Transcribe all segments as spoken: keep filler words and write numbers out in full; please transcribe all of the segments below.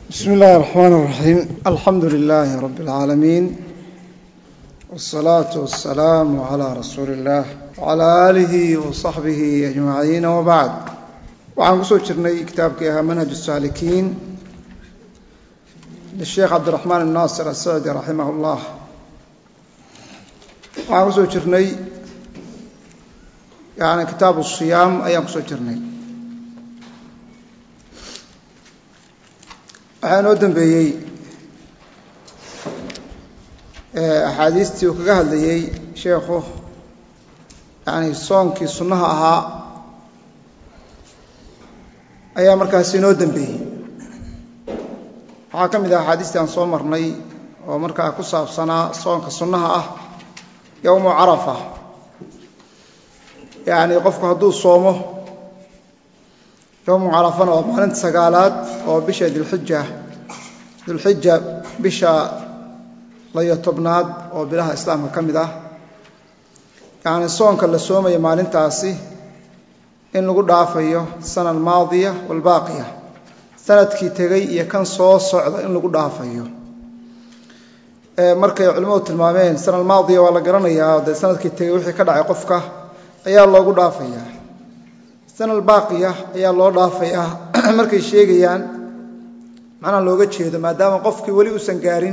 بسم الله الرحمن الرحيم الحمد لله رب العالمين والصلاة والسلام على رسول الله وعلى آله وصحبه أجمعين وبعد وعن قصة جرني كتابك منهج السالكين للشيخ عبد الرحمن الناصر السعدي رحمه الله وعن قصة جرني يعني كتاب الصيام أيام قصة جرني waxaan oo dambeeyay ee ahadiistii uu kaga hadlayay sheekhu yaani soonkii sunnaha ahaa ayaa markaas inoo dambeeyay waxa kamid ah ahadiistii aan soo marnay oo markaa ku saabsanaa soonka sunnaha ah yawmu arafa yaani qofku hadduu soomo يوم عرفنا ومالنت سقالات وبشا ذي الحجة ذي الحجة بشا ليطبناد وبلها إسلام كمدة يعني الصوم كلا صوم يمالنت عصي إن نقول عافية السنة الماضية والباقية سنة كي تجي يكن صوص صعد إن نقول عافية مركز علماء التلمامين السنة الماضية ولا قرنية سنة كي تجي وحي كدع يقفك أيا الله قول عافية السنة الباقية ayaa loo dhaafayaa markay sheegayaan macna looga jeedo maadaama qofkii wali uu san gaarin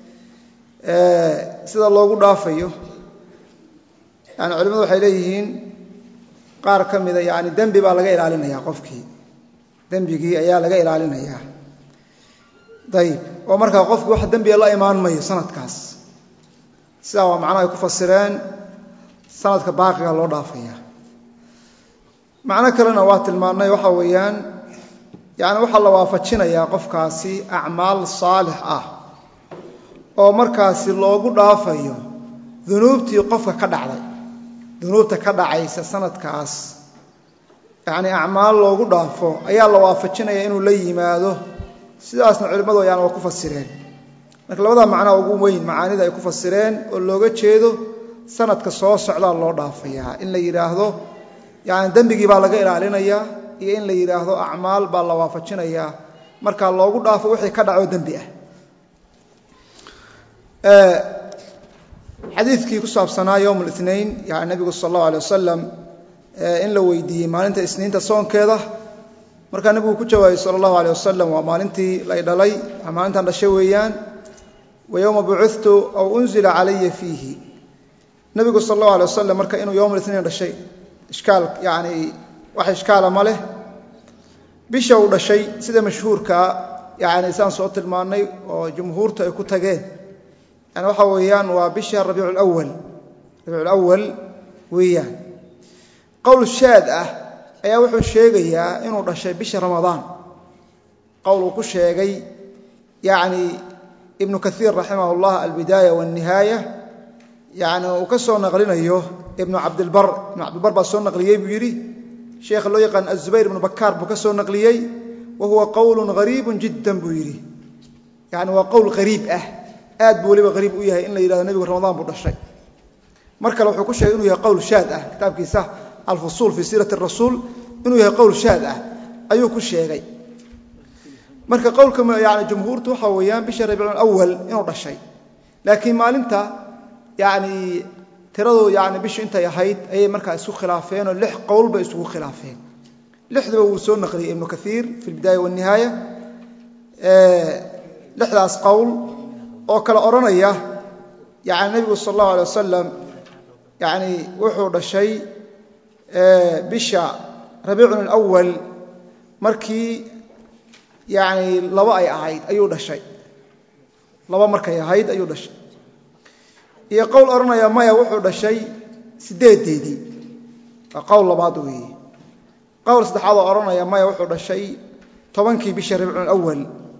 ee sida loogu dhaafayo yani culimadu waxay leeyihiin qaar kamida yani dambi baa laga ilaalinayaa qofkii dambigii ayaa laga ilaalinayaa dayib oo marka qofku wax dambi la imaan mayo sanadkaas sida waa macna ay ku fasireen sanadka baaqiga loo dhaafayaa معنى كلنا وقت المرني وحويان يعني وحلا وافجينيا قفكاسي أعمال صالحة أو مركاسي لوجو دافيو ذنوبتي قفك كدعي ذنوبتك كدعي سنة كاس يعني أعمال لوجو دافو أيا الله وافجينيا إنه لي ماذا سياسنا علماء يعني وقف السرين لكن لو هذا معنى وجو وين معاني ذا يقف السرين واللوجو تشيدو سنة كصوص على الله دافيها إن اللي يراهدو يعني دنبغي baa laga ilaalinaya iyo in la yiraahdo acmaal baa la waafajinaya marka loogu dhaafo wixii ka dhaco dambi ah ee xadiiskii ku saabsanaa yawm al-ithnain yaa nabiga sallallahu alayhi wasallam in la weydiiyay maalinta isniinta soonkeeda marka nabigu ku jawaabay sallallahu alayhi wasallam waa maalintii la dhalay maalintan dhashay weeyaan wa yawma bu'ithtu aw unzila alayya fihi nabigu sallallahu alayhi wasallam marka inuu yawm al-ithnain dhashay إشكال يعني واحد إشكال ماله بيشوا ولا شيء سيدا مشهور كا يعني إنسان صوت الماني وجمهورته يكون تجاه يعني وحويان وبيش الربيع الأول الربيع الأول ويان قول الشاذة أي وحول الشيء يا إنه ولا شيء بيش رمضان قوله كل شيء يعني ابن كثير رحمه الله البداية والنهاية يعني وكسر نقلنا إياه ابن عبد البر ابن عبد البر بسون نقليي بيري شيخ اللي يقان الزبير بن بكار بكسون نقليي وهو قول غريب جدا بيري يعني هو قول غريب اه اد بولي غريب وياه ان لا يراد النبي رمضان بو دشاي marka wuxuu ku sheegay inuu yahay qowl shaad ah kitaabkiisa al-fusul fi sirat ar-rasul inuu yahay qowl shaad ah ayuu ku sheegay marka qowlka yaani jumhuurtu waxa weeyaan bisha rabiul awwal inuu dhashay laakiin maalinta yaani tirado يعني بيش انت يحيد اي marka isku khilaafeen oo lix qowl ba isku khilaafeen lixdaba uu soo naqliyay ibn kathir fi البدايه والنهايه ee lixdaas qowl oo kala oranaya يعني nabiga sallallahu alayhi wasallam يعني wuxuu dhashay ee bisha rabiul awwal markii يعني laba ay ahayd ayuu dhashay laba markay ahayd ayuu dhashay iyo qowl oranaya maya wuxuu dhashay sideedeedii qowl labaad weey qowl saddexaad oranaya maya wuxuu dhashay tobankii bisha rabiul awwal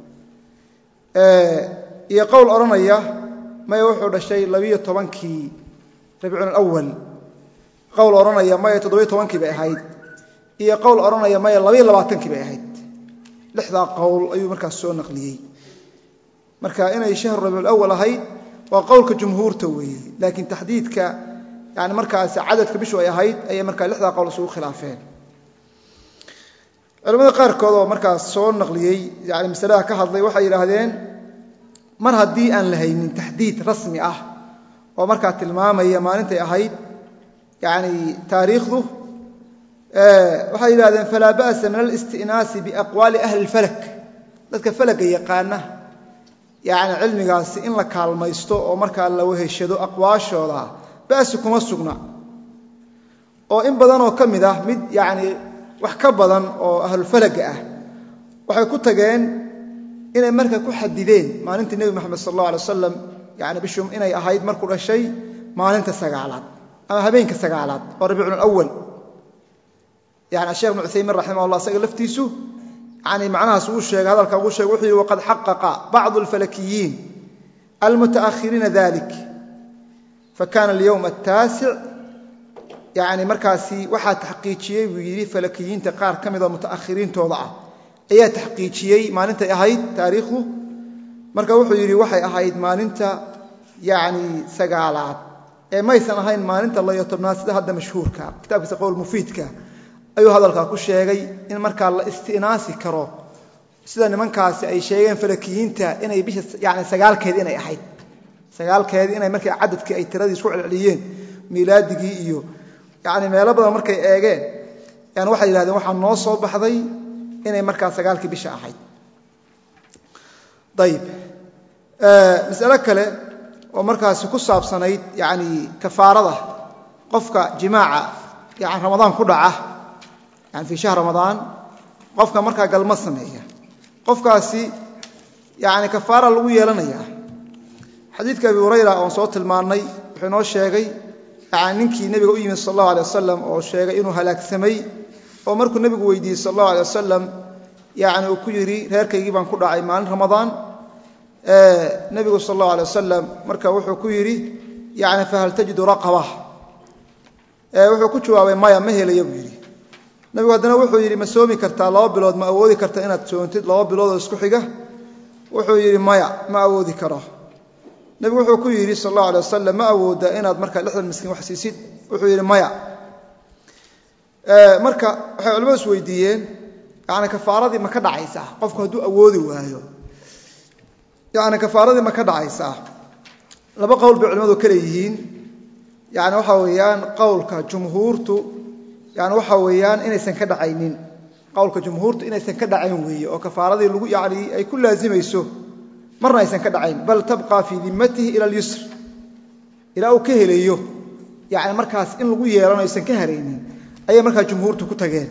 ee iyo qowl oranaya maya wuxuu dhashay laba iyo tobankii rabiul awwal qowl oranaya maya toddoba iyo tobankii bay ahayd iyo qowl oranaya maya laba iyo labaatankii bay ahayd lixda qowl ayuu markaas soo naqliyay marka inay shahr rabiul awwal ahayd وقولك جمهور توي لكن تحديدك يعني مركز عدد كبيش ويا هيد أي مركز لحظة قول سوء خلافين culimada qaarkood oo markaas soo naqliyay yani mas'alada ka hadlay waxay yiraahdeen mar haddii aan la haynin taxdiid rasmi ah oo markaa tilmaamaya maalintay ahayd yani taariikhdu waxay yiraahdeen falaa ba'sa min al-istinaasi biaqwaali ahli al-falak dadka falaga yaqaana yani cilmigaasi in la kaalmaysto oo markaa la weheshado aqwaashooda ba'si kuma sugna oo in badan oo kamid ah mid yani wax ka badan oo ahlul falak ah waxay ku tageen inay markaa ku xadideen maalintii nabi maxamed sallallahu alayhi wasallam yani bishum inay ahayd markuu dhashay maalinta sagaalaad ama habeenka sagaalaad oo rabiicul awwal yani sheekh ibn Uthaymeen rahimahullah saga laftiisu yani macnahaas uu sheegay hadalka uu sheegay wuxuu waqad haqqaqa ba'd al-falakiyyin al-mutaakhirin dhalik fakana al-yawm at-tasi' yani markaasi waxa taxqiijiyay uu yiri falakiyinta qaar kamid ah mutaakhiriintooda ah ayaa taxqiijiyay maalinta ahayd taariikhdu marka wuxuu yiri waxay ahayd maalinta yani sagaalaad ee maysan ahayn maalinta la yotobnaad sida hadda mashhuurka kitaabkiisa qowl mufiidka ayuu hadalka ku sheegay in marka la istinaasi karo sida nimankaasi ay sheegeen falakiyinta inay bisha yani sagaalkeed inay ahayd sagaalkeed inay markii cadadkii ay tiradii isku celceliyeen milaadigii iyo yani meelo badan markay eegeen yani waxay yiraahdeen waxa noo soo baxday inay markaa sagaalkii bisha ahayd dayib ee mas'ala kale oo markaas ku saabsanayd yani kafaarada qofka jimaaca yani ramadaan ku dhaca yani fi shahr ramadaan qofka markaa galma sameeya qofkaasi yani kafaara lagu yeelanaya xadiidka Abu Hurayra oo soo tilmaanay wuxuu noo sheegay yani ninkii nabiga u yimid sallallahu alayhi wasallam oo sheegay inuu halaagsamay oo markuu nabigu weydiiyay sallallahu alayhi wasallam yani uu ku yiri reerkaygii baan ku dhacay maalin ramadaan ee nabigu sallallahu alayhi wasallam marka wuxuu ku yiri yani fa hal tajidu raqaba ee wuxuu ku jawaabay maya ma helayo buu yiri nabigu hadana wuxuu yiri ma soomi kartaa laba bilood ma awoodi kartaa inaad soontid laba bilood oo isku xiga wuxuu yiri maya ma awoodi karo nabigu wuxuu ku yiri sallallahu alayhi wasallam ma awooda inaad marka lixdan miskiin wax siisid wuxuu yiri maya ee marka waxay culimadu is weydiiyeen yani kafaaradii ma ka dhacaysaa qofku haduu awoodi waayo yani kafaaradii ma ka dhacaysaa laba qowl bay culimadu kale yihiin yani waxa weeyaan qowlka jumhuurtu yani waxa weeyaan inaysan ka dhacaynin qowlka jumhuurtu inaysan ka dhacayn weeye oo kafaaradii lagu yani ay ku laazimayso marna aysan ka dhacayn bal tabqa fi dhimmatihi ila al-yusr ila uu ka helayo yani markaas in lagu yeelano aysan ka hareynin ayay markaa jumhuurtu ku tageen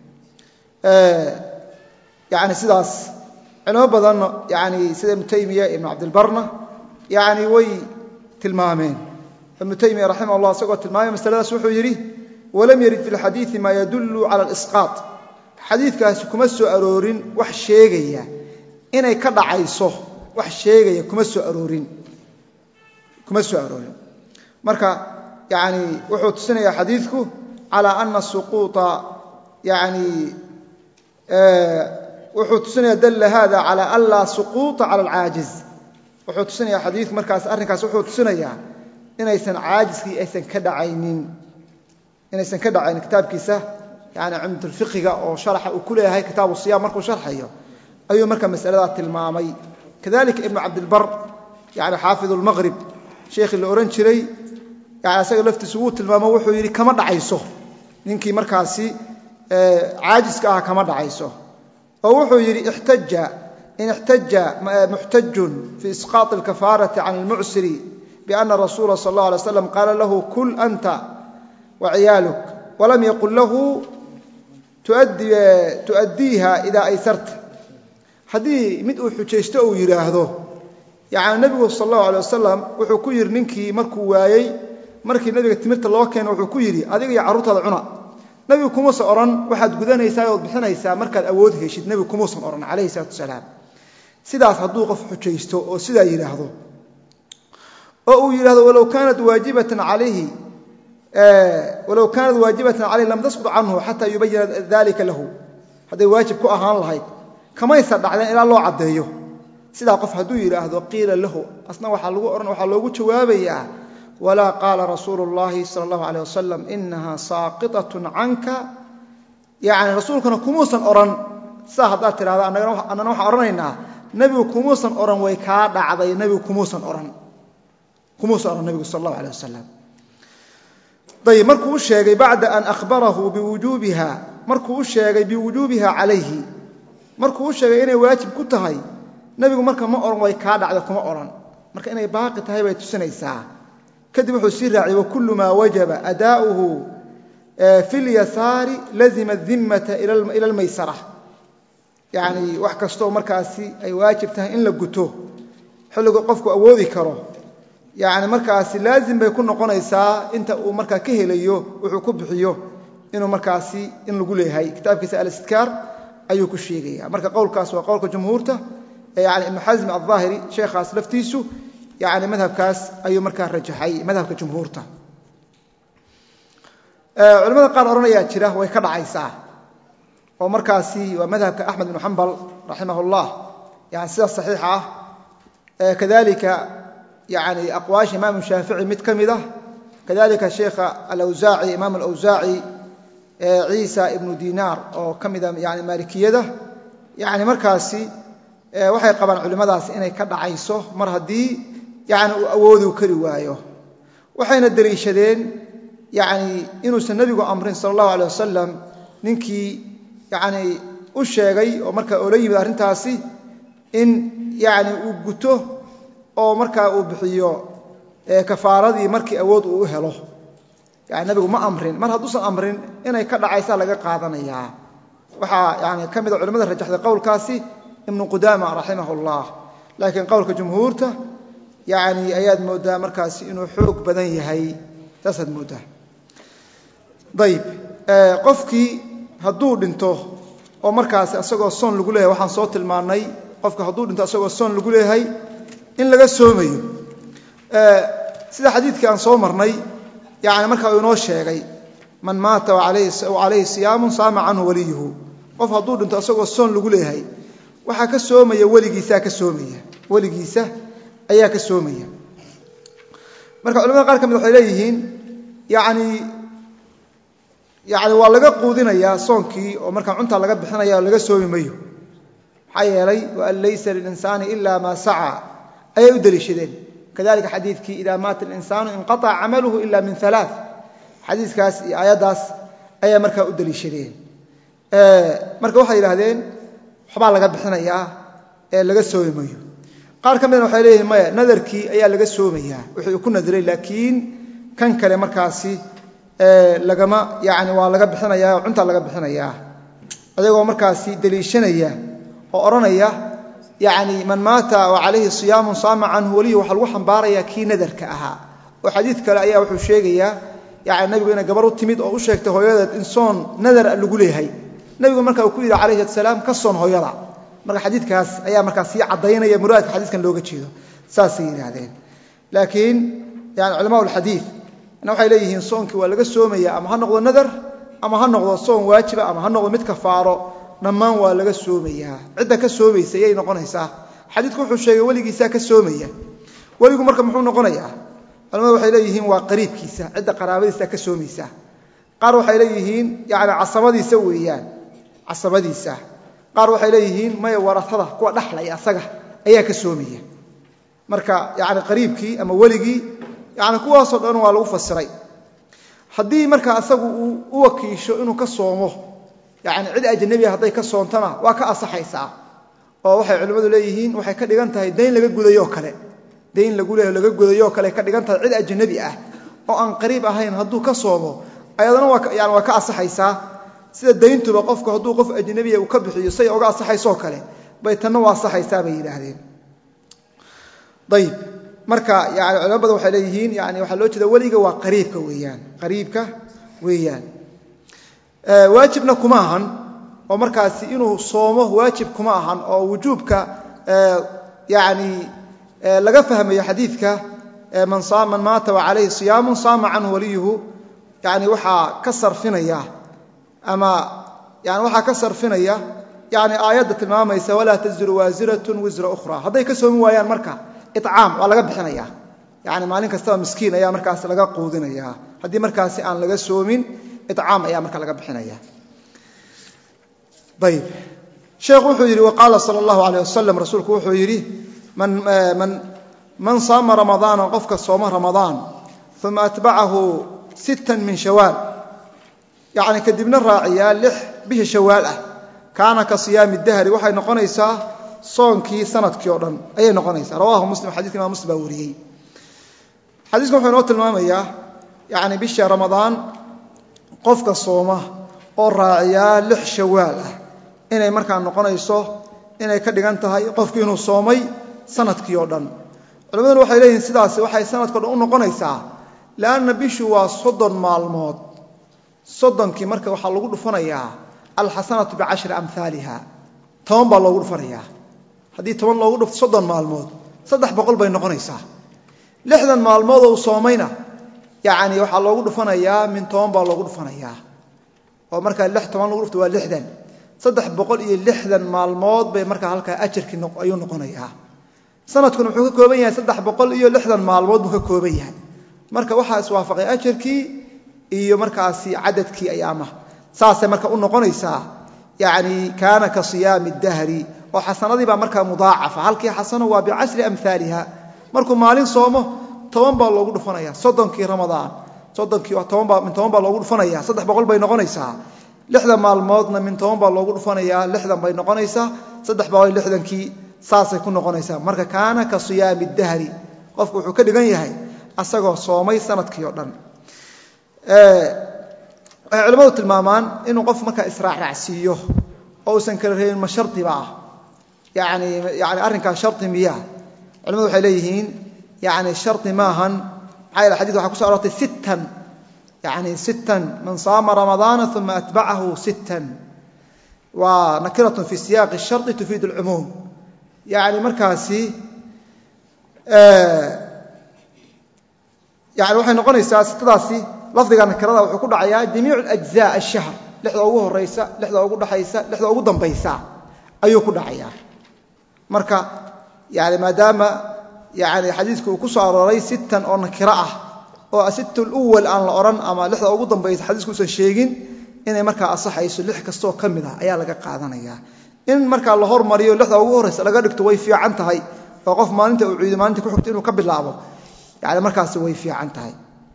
ee yani sidaas cilmo badan yani sida Ibn Taymiyyah ibn Abd al-Barna yani way tilmaameen Ibn Taymiyyah rahimahullah sagoo tilmaamay masaladaas wuxuu yiri walam yarid fil hadith ma yadullu ala al-isqat hadithkaas kuma soo aroorin wax sheegaya inay ka dhacayso wax sheegaya kuma soo aroorin kuma soo aroorin marka yani wuxuu tusinayaa hadithku ala anna suquta yani ee wuxuu tusinayaa dalla hada ala alla suquta ala al-aajiz wuxuu tusinayaa hadith markaas arrinkaas wuxuu tusinayaa inaysan aajiskii aysan ka dhacaynin inaysan ka dhacaynin kitaabkiisa yani umdatul fiqhiga oo sharaxa uu ku leeyahay kitaabu siyaam markuu sharxayo ayuu marka mas'alada tilmaamay kadalika ibn abd al-bar yani xaafid al-maghrib sheekh la oran jiray yani asaga laftiisu uu tilmaamo wuxuu yiri kama dhacayso ninkii markaasi ee aajiska ah kama dhacayso oo wuxuu yiri ihtajja in ihtajja muhtajjun fi isqat al-kafarati 'an al-mu'siri bi anna rasul sallallahu alayhi wasallam qala lahu kul anta wa 'iyaluk wa lam yaqul lahu tuaddi tuaddiha idha aysarta hadii mid uu xujaysto uu yiraahdo yaani nabiga sallallahu alayhi wasallam wuxuu ku yiri ninkii markuu waayay markii nabiga timirta loo keenay wuxuu ku yiri adiga iyo carruurtada cuna nabiga kuma soo oran waxaad gudanaysaa oo bixinaysaa markaad awood heshid nabiga kuma soo oran alayhi salaatu salaam sidaas haduu qof xujaysto oo sidaa yiraahdo oo uu yiraahdo walaw kaanat waajibatan alayhi ee walaw kaanat waajibatan alayhi lam tasqut anhu hatta yubayyana dhalika lahu haday waajib ku ahaan lahayd kama isa dhacdeen ilaa loo cadeeyo sida qof haduu yiraahdo qiila lahu asna waxa lagu oran waxa loogu jawaabayaa wala qala rasuulullaahi sallallahu alayhi wasallam innaha saqitatun anka yani rasuulkuna kumuusan oran saa haddaad tidhahda annana waxaan odhanaynaa nebigu kumuusan oran way kaa dhacday nebigu kumuusan oran kumuusan oran nebigu sal allahu alay wasalam ayb markuu u sheegay bacda an ahbarahu biwujuubiha markuu u sheegay biwujuubiha calayhi markuu u sheegay inay waajib ku tahay nebigu marka ma oran way kaa dhacday kuma oran marka inay baaqi tahay bay tusinaysaa kadib wuxuu sii raaciyey wakullu maa wajaba adaa'uhu fi lyasaari lazima adimmata ila almaysara yani wax kastoo markaasi ay waajib tahay in la guto xilligu qofku awoodi karo yani markaasi laazim bay ku noqonaysaa inta uu markaa ka helayo wuxuu ku bixiyo inuu markaasi in lagu leeyahay kitaabkiisa al-istidkaar ayuu ku sheegaya marka qowlkaas waa qowlka jumhuurta yani ibnu xasm al-daahiri sheekhaas laftiisu yani madhabkaas ayuu markaa rajaxay madhabka jumhuurta culimada qaar odhanayaa jira way ka dhacaysaa oo markaasi waa madhabka axmed ibnu xambal raximah اllah yani sidaas saxiixa ah kadalika yani aqwaasha imaam shaafici mid ka mid ah kadalika sheekha alawsaaci imaam alawsaaci ciisa ibnu dinaar oo ka mida yani maalikiyada yani markaasi waxay qabaan culimmadaas inay ka dhacayso mar haddii yani uu awoodi kari waayo waxayna deliishadeen yani inuusan nebigu amrin sala allahu alay wasalam ninkii yani u sheegay oo markaa oola yimid arrintaasi in yani uu guto oo markaa uu bixiyo kafaaradii markii awood uu u helo yani nebigu ma amrin mar hadduusan amrin inay ka dhacaysaa laga qaadanayaa waxaa yani ka mida culimmada rajaxday qowlkaasi ibnu qudaama raximah اllah laakiin qowlka jumhuurta yani ayaad mooddaa markaasi inuu xoog badan yahay taasaad mooddaa ayb qofkii hadduu dhinto oo markaasi asagoo soon lagu leeyahay waxaan soo tilmaannay qofka hadduu dhinto asagoo soon lagu leeyahay in laga soomayo sida xadiidkii aan soo marnay yani markaa uu inoo sheegay man maata calayhi siyaamun saama canhu waliyuhu qof hadduu dhinto asagoo soon lagu leeyahay waxaa ka soomaya weligiisaa ka soomaya weligiisa ayaa ka soomaya marka culamada qaar ka mid waxay leeyihiin yani yani waa laga quudinayaa soonkii oo markaa cuntaa laga bixinaya oo laga soomi mayo maxaa yeelay waan laysa lilinsaani ila maa saca ayay u deliishadeen kadalika xadiidkii ida maata alinsaanu inqaطca camaluhu ila min alaa xadiikaas iyo aayaddaas ayaa markaa u deliishadeen marka waxay yidhaahdeen waxbaa laga bixinayaa ee laga soomi mayo qaar ka midna waxay leeyihin maya nadarkii ayaa laga soomayaa wuxuu ku nadiray laakiin kan kale markaasi lagama yani waa laga bixinayaa oo cuntaa laga bixinayaa adagoo markaasi deliishanaya oo odhanaya yani man maata wa calayhi siyaamun saama canhu waliyu waxaa lagu xambaarayaa kii nadarka ahaa oo xadiid kale ayaa wuxuu sheegayaa yani nabigu inay gabar u timid oo u sheegtay hooyadeed in soon nadar lagu leeyahay nabigu marka uu ku yidhi calayhi asalaam ka soon hooyada marka xadiidkaas ayaa markaa sii caddaynaya muraadka xadiiskan looga jeedo saasay yidhaahdeen laakiin yani culamaa ulxadiid waxay leeyihiin soonkii waa laga soomaya ama ha noqdo nadar ama ha noqdo soon waajiba ama ha noqdo mid kafaaro dhammaan waa laga soomayaa cidda ka soomaysa yay noqonaysaa xadiidku wuxuu sheegay weligiisaa ka soomaya weligu marka muxuu noqonayaa culamadu waxay leeyihiin waa qariibkiisa cidda qaraabadiisa ka soomaysa qaar waxay leeyihiin yani casabadiisa weeyaan casabadiisa qaar waxay leeyihiin maya waratada kuwa dhaxlaya asaga ayaa ka soomaya marka yani qariibkii ama weligii yani kuwaasoo dhan waa lagu fasiray haddii marka asagu uu u wakiisho inuu ka soomo yani cid ajnabiya hadday ka soontana waa ka asaxaysaa oo waxay culimmadu leeyihiin waxay ka dhigan tahay dayn laga gudayoo kale dayn lagu leeyaho laga gudayoo kale ka dhigan tahay cid ajnabi ah oo aan qariib ahayn hadduu ka soomo ayadana waa yani waa ka asaxaysaa sida dayntuba qofku hadduu qof ajnabiya uu ka bixiyo say oga asaxaysoo kale bay tanna waa asaxaysaa bay yidhaahdeen ayb marka yani culamo badan waxay leeyihiin yani waxaa loo jeeda weliga waa qariibka weeyaan qariibka weeyaan waajibna kuma ahan oo markaasi inuu soomo waajib kuma ahan oo wujuubka yani laga fahmayo xadiidka man maata wa calayhi siyaamun saama canhu waliyuhu yani waxaa ka sarfinaya ama yani waxaa ka sarfinaya yani aayadda tilmaamaysa walaa taziru waasiratun wisra ukhra hadday ka soomi waayaan marka icaam waa laga bixinaya yani maalin kastaba miskiin ayaa markaas laga quudinaya haddii markaasi aan laga soomin icaam ayaa marka laga bixinaya ayb sheekhu wuxuu yidhi waqaala sala allahu alayh wasalam rasuulku wuxuu yidhi man saama ramadaana qofka sooma ramadaan uma atbacahu sittan min shawaal yacni kadibna raaciyaa lix bisha shawaal ah kaana ka siyaami dahri waxay noqonaysaa soonkii sanadkii oo dhan ayay noqonaysaa rawaahu muslim xadidka imam muslim baa wariyey xadiiskan wuxuu inoo tilmaamayaa yacni bisha ramadaan qofka sooma oo raaciyaa lix shawaal ah inay markaa noqonayso inay ka dhigan tahay qofku inuu soomay sanadkii oo dhan culimaduna waxay leeyihiin sidaasi waxay sanadkao dhan u noqonaysaa leanna bishu waa soddon maalmood soddonkii marka waxaa lagu dhufanayaa alxasanatu bicashri amhaaliha toban baa loogu dhufanayaa haddii toban loogu dhufto soddon maalmood saddex boqol bay noqonaysaa lixdan maalmood oo uu soomayna yacni waxaa loogu dhufanayaa min toban baa loogu dhufanayaa oo markaa lix toban lagu dhufto waa lixdan saddex boqol iyo lixdan maalmood bay markaa halkaa ajarkii ayuu noqonayaa sanadkuna wuxuu ka kooban yahay saddex boqol iyo lixdan maalmood buu ka kooban yahay marka waxaa iswaafaqay ajarkii iyo markaasi cadadkii ayaamaha saasay marka u noqonaysaa yacni kaana ka siyaami dahri oo xasanadii baa markaa mudaacafa halkii xasano waa bicashri amhaaliha markuu maalin soomo toban baa loogu dhufanaya soddonkii ramadaan soddonkii min toban baa loogu dhufanaya saddex boqol bay noqonaysaa lixdan maalmoodna min toban baa loogu dhufanayaa lixdan bay noqonaysaa saddex boqol iyo lixdankii saasay ku noqonaysaa marka kaana ka siyaami dahri qofku wuxuu ka dhigan yahay asagoo soomay sanadkii oo dhan waxay culimmadu tilmaamaan inuu qof markaa israacraacsiiyo oo uusan kala reebin ma shardiba ah yani yani arrinkaas shardi miyaa culimadu waxay leeyihiin yani shardi maahan maxaa yeele xadis waxaa kuso aroortay sittan yani sittan man saama ramadaana uma atbacahu sittan waa nakiratun fi siyaaqi shardi tufiid alcumuum yani markaasi yani waxay noqonaysaa sitadaasi lafdiga nakirada wuxuu ku dhacayaa jamiicu ajzaa ashahr lixda ugu horaysa lixda ugu dhaxaysa lixda ugu dambaysa ayuu ku dhacayaa marka yani maadaama yani xadiidku uu ku soo arooray sittan oo nakiro ah oo asitt luwal aan la odhan ama lixda ugu dambaysa xadiisku usan sheegin inay markaa asaxayso lix kastoo ka mid ah ayaa laga qaadanayaa in markaa la hormariyo lixda ugu horaysa laga dhigto way fiican tahay oo qof maalinta uu ciido maalinta ku xigto inuu ka bilaabo yani markaasi way fiican tahay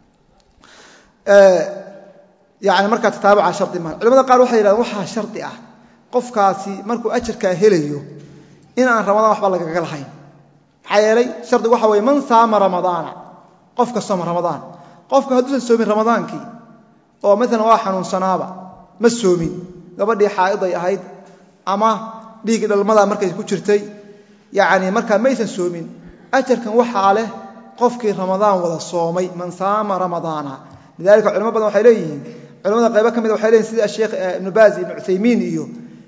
yani markaa tataabuca shardi maa culamada qaar waxay yidhahdeen waxaa shardi ah qofkaasi markuu ajarkaa helayo in aan ramadaan waxba lagaga lahayn maxaa yeelay shardigu waxa weye man saama ramadaana qofka sooma ramadaan qofka hadduusan soomin ramadaankii oo maalan waa xanuunsanaaba ma soomin gabadhii xaa'iday ahayd ama dhiiggii dhalmadaa markay ku jirtay yani markaa maysan soomin ajarkan waxaa leh qofkii ramadaan wada soomay man saama ramadaana lidalika culimo badan waxay leeyihiin culamada qaybo ka mida waxay leeyihin sida sheekh ibnu baaz ibnu cuthaymiin iyo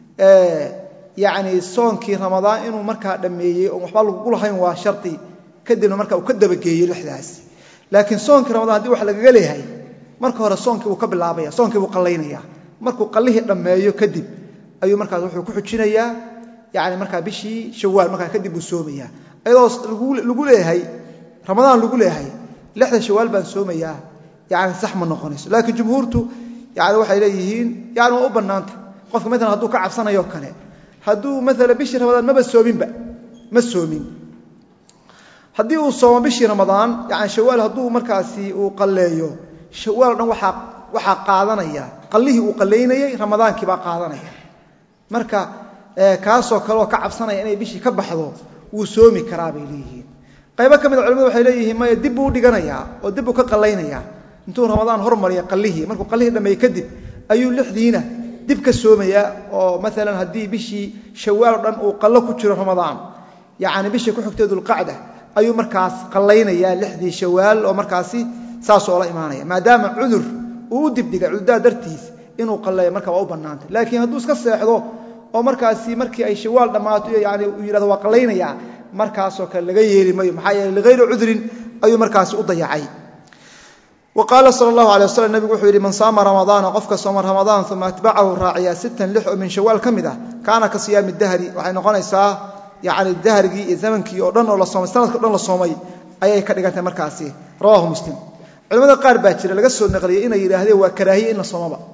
yani soonkii ramadaan inuu markaa dhammeeyey oon waxba lagugu lahayn waa shardi kadibna markaa uu ka dabageeyey lixdaas laakiin soonkii ramadaan haddii wax lagaga leeyahay marka hore soonkii buu ka bilaabaya soonkii buu qallaynaya markuu qallihii dhammeeyo kadib ayuu markaas wuxuu ku xujinayaa yani markaa bishii shawaal markaa kadib buu soomaya iyadoo lagu leeyahay ramadaan lagu leeyahay lixda shawaal baan soomayaa yani sax ma noqonayso laakiin jumhuurtu yani waxay leeyihiin yani waa u bannaanta qofka maalan hadduu ka cabsanayo kale hadduu maalan bishii ramadaan maba soominba ma soomin haddii uu soomo bishii ramadaan yani shawaal hadduu markaasi uu qalleeyo shawaal o dhan waaa waxaa qaadanaya qallihii uu qallaynayey ramadaankii baa qaadanaya marka kaasoo kaleoo ka cabsanaya inay bishii ka baxdo wuu soomi karaa bay leeyihiin qaybo ka mida culimadu waxay leeyihiin maya dib buu u dhiganayaa oo dib buu ka qallaynayaa intuu ramadaan hormariya qallihii markuu qallihii dhammeeye kadib ayuu lixdiina dib ka soomayaa oo maalan haddii bishii shawaal o dhan uu qallo ku jiro ramadaan yani bishii ku xigtay dulqacda ayuu markaas qallaynayaa lixdii shawaal oo markaasi saasoo la imaanaya maadaama cudur uu u dibdhigay cudurdaa dartiis inuu qalleeyo marka waa u bannaantay laakiin hadduu iska seexdo oo markaasi markii ay shawaal dhammaato yani uu yidhahdo waa qallaynayaa markaasoo kale laga yeeli mayo maxaa yeele ligayri cudrin ayuu markaasi u dayacay wa qaala sal allahu alay waslm nebigu wuxuu yidhi man saama ramadaana qofka sooma ramadaan uma atbacahu raaciya sittan lix oo min shawaal ka mid ah kaana ka siyaami dahri waxay noqonaysaa yani dahrigii iyo zamankii oo dhan oo la soomay sanadka o dhan la soomay ayay ka dhigantay markaasi rawahu muslim culamada qaar baa jira laga soo naqliyey inay yidhaahdeen waa karaahiye in la soomaba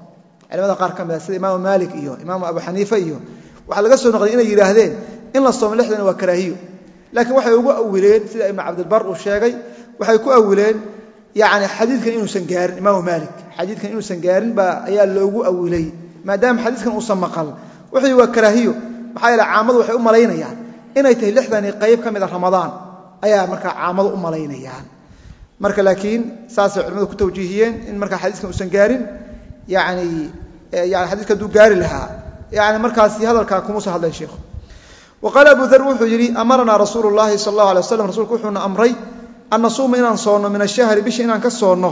culimada qaar ka mid ah sida Imam Malik iyo Imam Abu Hanifa iyo waxa laga soo noqday inay yiraahdeen in la soomo lixdan waa karaahiyo laakiin waxay ugu awileen sida Ibn Abd al-Barr uu sheegay waxay ku awileen yaani xadiidkan inuu san gaarin Imam Malik xadiidkan inuu san gaarin ba ayaa loogu awilay maadaama xadiidkan uu san maqal wixii waa karaahiyo maxay la caamadu waxay u maleynayaan inay tahay lixdan qayb kamid ah Ramadaan ayaa marka caamadu u maleynayaan marka laakiin saasay culimadu ku tawjiihiyeen in marka xadiidkan uu san gaarin yaani yaani xadiidka duu gaari lahaa yaani markaas hadalka kuma soo hadlay sheekhu وقال أبو ذر وحجري أمرنا رسول الله صلى الله عليه وسلم رسول كحنا أمري أن نصوم إن صونا من الشهر بش إن كصونا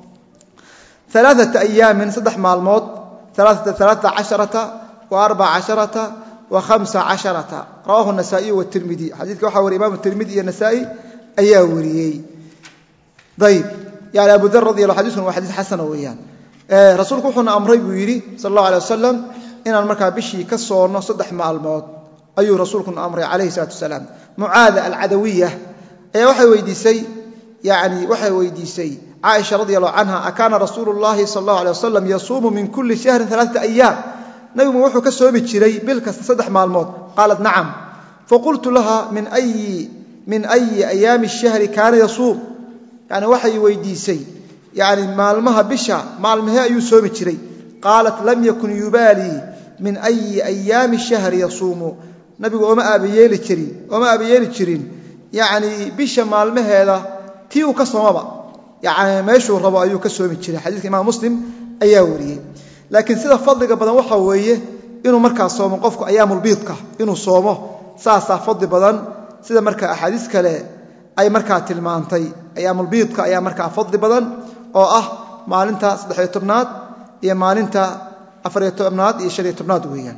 ثلاثة أيام من صدح مع الموت ثلاثة ثلاثة عشرة وأربع عشرة وخمسة عشرة رواه النسائي والترمذي حديث كحور إمام الترمذي النسائي أياوري طيب يعني أبو ذر رضي الله حديث وحديث حسن ويان آه رسول كحنا أمري بيري صلى الله عليه وسلم إن المركب بشي كصونا صدح مع الموت أي رسولكم أمري عليه الصلاة والسلام معاذ العدوية أي وحي ويديسي يعني وحي ويديسي عائشة رضي الله عنها أكان رسول الله صلى الله عليه وسلم يصوم من كل شهر ثلاثة أيام نبي وحي كسوبي تشري بالكس صدح مع الموت قالت نعم فقلت لها من أي من أي أيام الشهر كان يصوم يعني وحي ويديسي يعني مالمها بشا مالمها يسوبي تشري قالت لم يكن يبالي من أي أيام الشهر يصوم nabigu uma aabiyeeli jirin uma aabiyeeli jirin yaani bisha maalmaheeda tii uu ka soomaba yaani meeshuu rabo ayuu ka soomi jiray xadiiska Imam Muslim ayaa wariyay laakiin sida fadliga badan waxa weeye inuu markaa soomo qofku ayaamul biidka inuu soomo saasa fadli badan sida markaa ahadiis kale ay markaa tilmaantay ayaamul biidka ayaa markaa fadli badan oo ah maalinta saddex iyo tobnaad iyo maalinta afar iyo tobnaad iyo shan iyo tobnaad weeyaan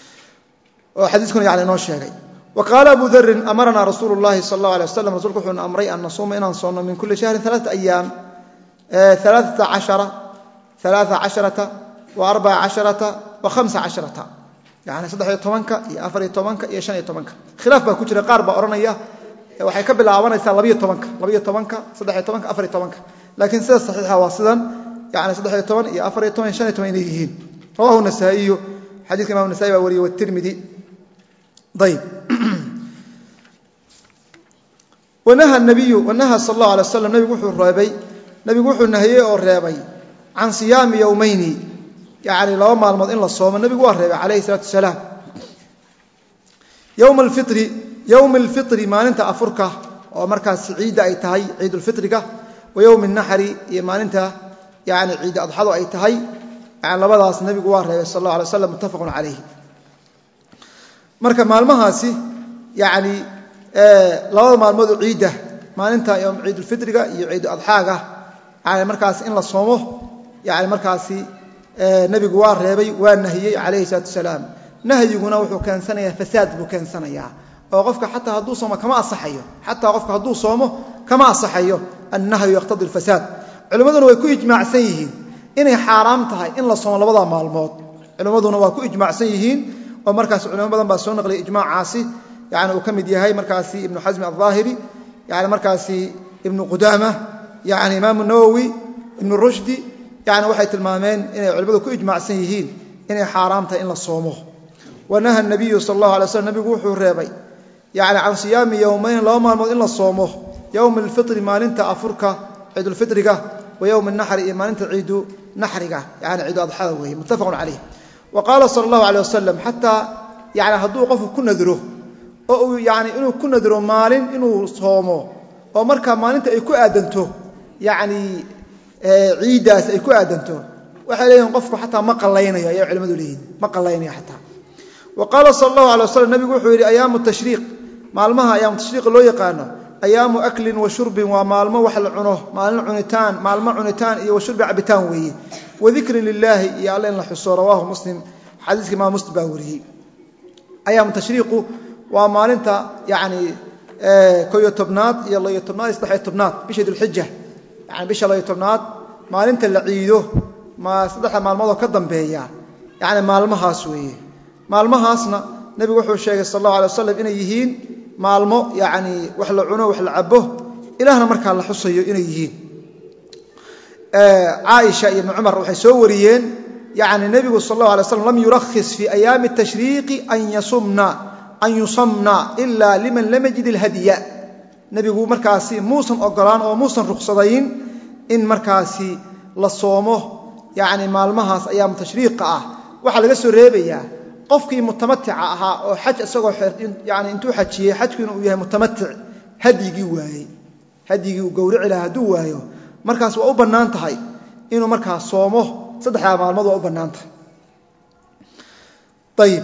وحديثكم يعني نو شيغي وقال ابو ذر امرنا رسول الله صلى الله عليه وسلم رسولك وحنا امري ان نصوم ان نصوم من كل شهر ثلاثه ايام ثلاثة عشر ثلاثة عشرة وأربع عشرة وخمسة عشرة يعني صدح يتوانك يا أفر يتوانك يا شن يتوانك خلاف بقى كتير قارب أورانية وحي كبل عوانا يصير لبيه يتوانك لبيه يتوانك صدح يتوانك أفر يتوانك لكن سيد صحيحة واصلا يعني صدح يتوان يا أفر يتوان يا شن يتوان يجيهين رواه النسائي حديث الإمام النسائي والترمذي طيب ونهى النبي ونهى صلى الله عليه وسلم نبي وحو الرابي نبي وحو النهي أو الرابي عن صيام يومين يعني لو ما المض إلا الصوم النبي وحو الرابي عليه الصلاة والسلام يوم الفطر يوم الفطر ما أنت أفركه ومركز عيد أي تهي عيد الفطر ويوم النحر ما أنت يعني عيد أضحى أي تهي يعني لبضاس النبي وحو الرابي صلى الله عليه وسلم متفق عليه marka maalmahaasi yaani ee labada maalmood ciida maalinta yom ciid al-fitriga iyo ciid al-adhaaga yaani markaas in la soomo yaani markaasi ee nabigu waa reebay waa nahiyay kaleey salaam nahiyiguna wuxuu keensanayaa fasaad buu keensanayaa oo qofka xataa haduu soomo kama asaxayo xataa qofka haduu soomo kama asaxayo annahyu yaqtadi al-fasaad culimaduna way ku ijmaacsan yihiin inay xaraam tahay in la soomo labada maalmood culimaduna waa ku ijmaacsan yihiin ومركز علماء بدن با soo naqlay ijmaac caasi yaani uu kamid yahay markaasi ibn Hazm al-Zahiri yaani markaasi ibn Qudamah yaani Imam an-Nawawi ibn Rushdi yaani waxay tilmaameen inay culimadu ku ijmaacsan yihiin inay xaraamta in la soomo wanaha an-nabiy sallallahu alayhi wasallam nabigu wuxuu reebay yaani aan siyaam yawmayn loo maalmood in la soomo yawm al-fitr maalinta afurka ciid al-fitriga wa yawm an-nahr maalinta ciid nahriga yaani ciid adha weey muttafaqun alayhi وقال صلى الله عليه وسلم حتى يعني هدو قف ku nadro oo yani inuu ku nadro maalin inuu soomo oo marka maalinta ay ku aadanto yani ee ciidaas ay ku aadanto waxa leeyahay qofku xataa ma qalaynayo ay culimadu leeyihiin ma qalaynayo xataa وقال صلى الله عليه وسلم nabigu wuxuu yiri ayaamu tashriiq maalmaha ayaamu tashriiq loo yaqaano ayaamu aklin wa shurbin wa maalmo wax la cuno maalin cunitaan maalmo cunitaan iyo shurbi cabitaan weeye وذكر لله يا الله إن حصو رواه مسلم حديث ما مسلم باوري أيام تشريق وما أنت يعني كي يتبنات يلا يتبنات يصلح يتبنات بشهد الحجة يعني بش الله يتبنات ما أنت اللي عيده ما صدح مع الموضوع قدم به يعني مع المهاس ويه مع المهاسنا نبي وحو الشيخ صلى الله عليه وسلم إنه يهين مع المو يعني وحل عنه وحل عبه إلهنا مركا الله حصيه إنه يهين عائشة ابن عمر waxay soo wariyeen يعني النبي صلى الله عليه وسلم لم يرخص في أيام التشريق أن يصمنا أن يصمنا إلا لمن لم يجد الهدي نبي مركاسي موسى أقران أو موسى رخصدين إن مركاسي للصومه يعني مالمهاس أيام التشريق آه وحا laga soo reebaya qofkii mutamattica ahaa oo xaj isagoo yani intuu xajiyay xajku inuu yahay mutamattic hadigi waayay hadigi uu gowrici lahaa haduu waayo markaas waa u banaan tahay inuu markaas soomo saddexda maalmood waa u banaan tahay tayib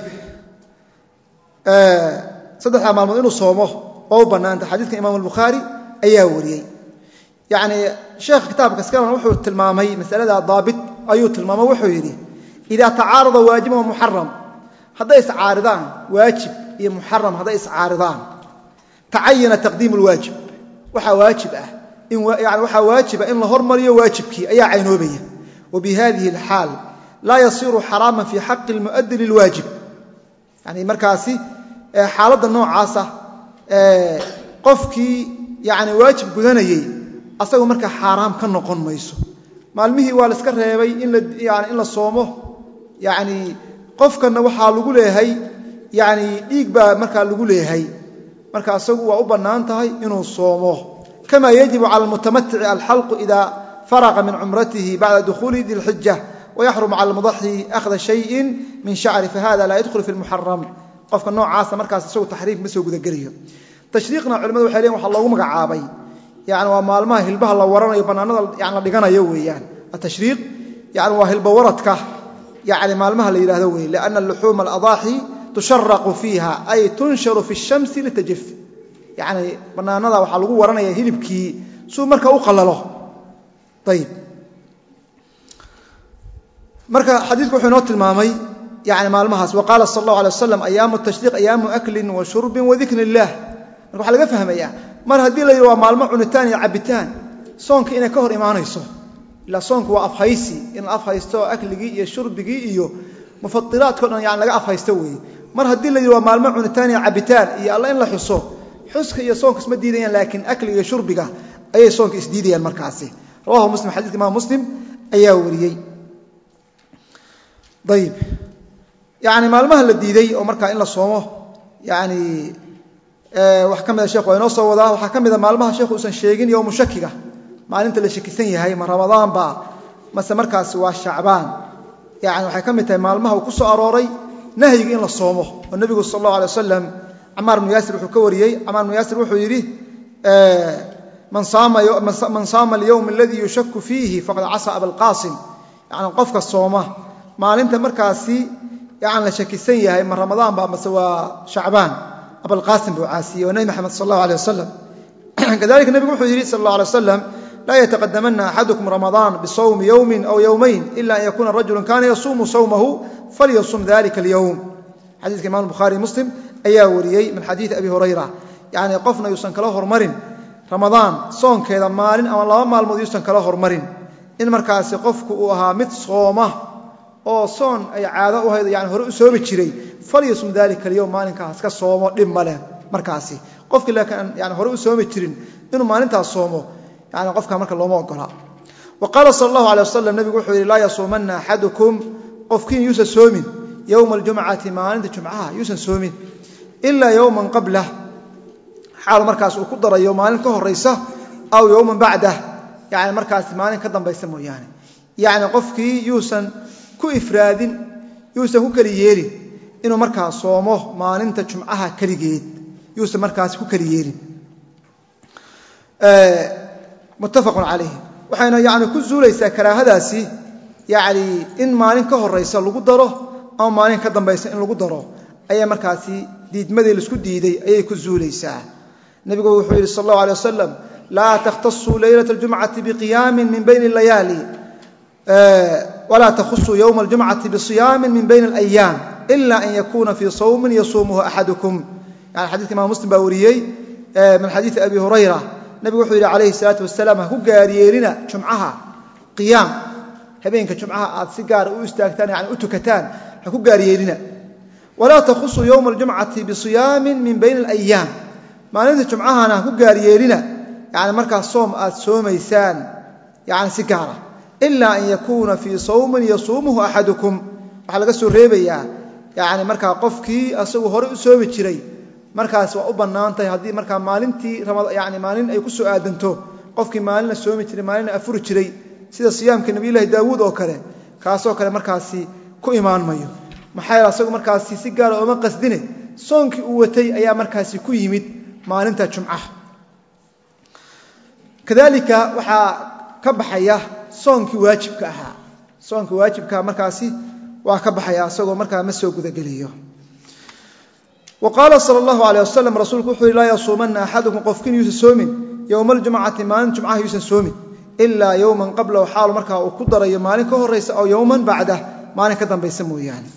ee saddexda maalmood inuu soomo waa u banaan tahay xadiiska imaam al-bukhari ayaa wariyay yani sheekh kitaabka iskana wuxuu tilmaamay mas'alada daabit ayuu tilmaamay wuxuu yiri إذا تعارض واجب ومحرم هذا إسعارضان واجب إيه محرم هذا إسعارضان تعين تقديم الواجب وحا واجب إن يعني وحا واجب إن له مرية واجبك أي عينوبية وبهذه الحال لا يصير حراما في حق المؤدي للواجب يعني مركاسي حالة النوع عاصة قفكي يعني واجب قدنيي أصلا مركا حرام كان نقون ميسو maalmihii waa la iska reebay in la yani in la soomo yani qofkana waxa lagu leeyahay yani dhiig ba marka lagu leeyahay marka asagu waa u banaan tahay inuu soomo kama yajibu ala almutamatti' alhalq idha faraga min umratihi ba'da dukhuli dhil hijjah wa yahrum ala almudhi akhadha shay'in min sha'ri fa hada la yadkhul fi almuharram qofka noocaas markaas asagu tahriif ma soo guda galiyo tashriiqna culimadu waxay leeyihiin waxa loogu magacaabay يعني ومالمها هلبها الله ورنا يبنانا يعني لقنا يويان التشريق يعني وهلب ورتك يعني مالمها اللي يرهدوه لأن اللحوم الأضاحي تشرق فيها أي تنشر في الشمس لتجف يعني بنانا وحلقوا ورنا يهلبكي سو مركا أقلله طيب مركا حديثك حنوت المامي يعني مالمها وقال صلى الله عليه وسلم أيام التشريق أيام أكل وشرب وذكر الله نروح على فهم إياه mar hadii la yiraahdo maalmo cunitaan iyo cabitaan soonka inay ka hor iimaanayso la soonku waa afhaysi in afhaysto akligi iyo shurbigi iyo mufaddiraadka dhan yaani laga afhaysto weey mar hadii la yiraahdo maalmo cunitaan iyo cabitaan iyo alla in la xuso xuska iyo soonka isma diidayaan laakiin akliga iyo shurbiga ayay soonka isdiidayaan markaasi rawahu muslim xadiiska imaam muslim ayaa wariyay dayib yaani maalmaha la diiday oo marka in la soomo yaani wax kamida sheekhu inoo soo wadaa waxa kamida maalmaha sheekhu uusan sheegin iyo mushakiga maalinta la shakisan yahay ma ramadaan ba mase markaas waa shacbaan yaani waxa kamid tahay maalmaha uu ku soo arooray nahyiga in la soomo oo nabiga sallallahu alayhi wasallam Ammar ibn Yasir wuxuu ka wariyay Ammar ibn Yasir wuxuu yiri man saama man saama al-yawm alladhi yushakku fihi faqad asa Abul Qasim yaani qofka sooma maalinta markaasi yaani la shakisan yahay ma ramadaan ba mase waa shacbaan أبو القاسم بعاسي ونبي محمد صلى الله عليه وسلم كذلك النبي محمد صلى الله عليه وسلم لا يتقدمن أحدكم رمضان بصوم يوم أو يومين إلا أن يكون الرجل كان يصوم صومه فليصوم ذلك اليوم حديث كمان البخاري مسلم أيا وريي من حديث أبي هريرة يعني قفنا يسن كله هرمرين رمضان صوم كذا مالين أو الله ما المضي يسن كله هرمرين إن مركز قفك وها مت صومه أو صون أي عادة وهذا يعني هو سوى بتشري فليصوم ذلك اليوم ما نكاس كصومه دم ماله مركاسي قفك لكن يعني هو سوى بتشرين إنه ما ننتهى صومه يعني قفك مرك الله ما قرأ وقال صلى الله عليه وسلم النبي يقول لا يصومن أحدكم قفكين يوسف سومين يوم الجمعة ما ننتهى جمعة يوسف سومين إلا يوما قبله حال مركز وقدر يومان كهر رئيسه أو يوما بعده يعني مركز ما نكدم بيسموه يعني يعني قفكي يوسف ku ifraadin yuusan ku kaliyeerin inuu markaa soomo maalinta jumcaha kaligeed yuusan markaas ku kaliyeerin ee muttafaqun alayhi waxayna yaani ku zuulaysaa karaahadaasi yaani in maalin ka horeysa lagu daro ama maalin ka dambaysa in lagu daro ayaa markaasi diidmadii la isku diiday ayay ku zuulaysaa nabigu wuxuu yiri sallallahu alayhi wasallam la takhtassu laylatul jum'ati biqiyamin min bayni al-layali ولا تخص يوم الجمعة بصيام من بين الأيام إلا أن يكون في صوم يصومه أحدكم يعني حديث إمام مسلم باوريي من حديث أبي هريرة نبي وحي عليه الصلاة والسلام هو قاريرنا جمعها قيام هبينك جمعها سيجار ويستاكتان يعني أتكتان هو قاريرنا ولا تخص يوم الجمعة بصيام من بين الأيام ما نزل جمعها هو قاريرنا يعني مركز صوم صوم يسان يعني سيجارة ilaa an yakuuna fii sawmin yasuumuhu axadukum waxaa laga soo reebayaa yani markaa qofkii asagu hore u soomi jiray markaas waa u bannaan tahay haddii markaa maalintii yani maalin ay ku soo aadanto qofkii maalina soomi jiray maalina afuri jiray sida siyaamka nabiyullaahi daawuud oo kale kaasoo kale markaasi ku imaan mayo maxaa yeele asagu markaasi si gaara ooma qasdine soonkii uu watay ayaa markaasi ku yimid maalinta jumcaha kadalika waxaa ka baxaya soonkii waajibka ahaa soonkii waajibkaa markaasi waa ka baxaya asagoo markaa ma soo gudageliyo wa qaala sala allahu alayh wasalam rasuulku wuxuu yihi laa yasuumanna axadukum qofkin yuusan soomin yowma aljumcati maalin jumcaha yuusan soomin ilaa yowman qablahu xaalu markaa uu ku darayo maalin ka horaysa aw yowman bacdah maalin ka dambaysa mooyaane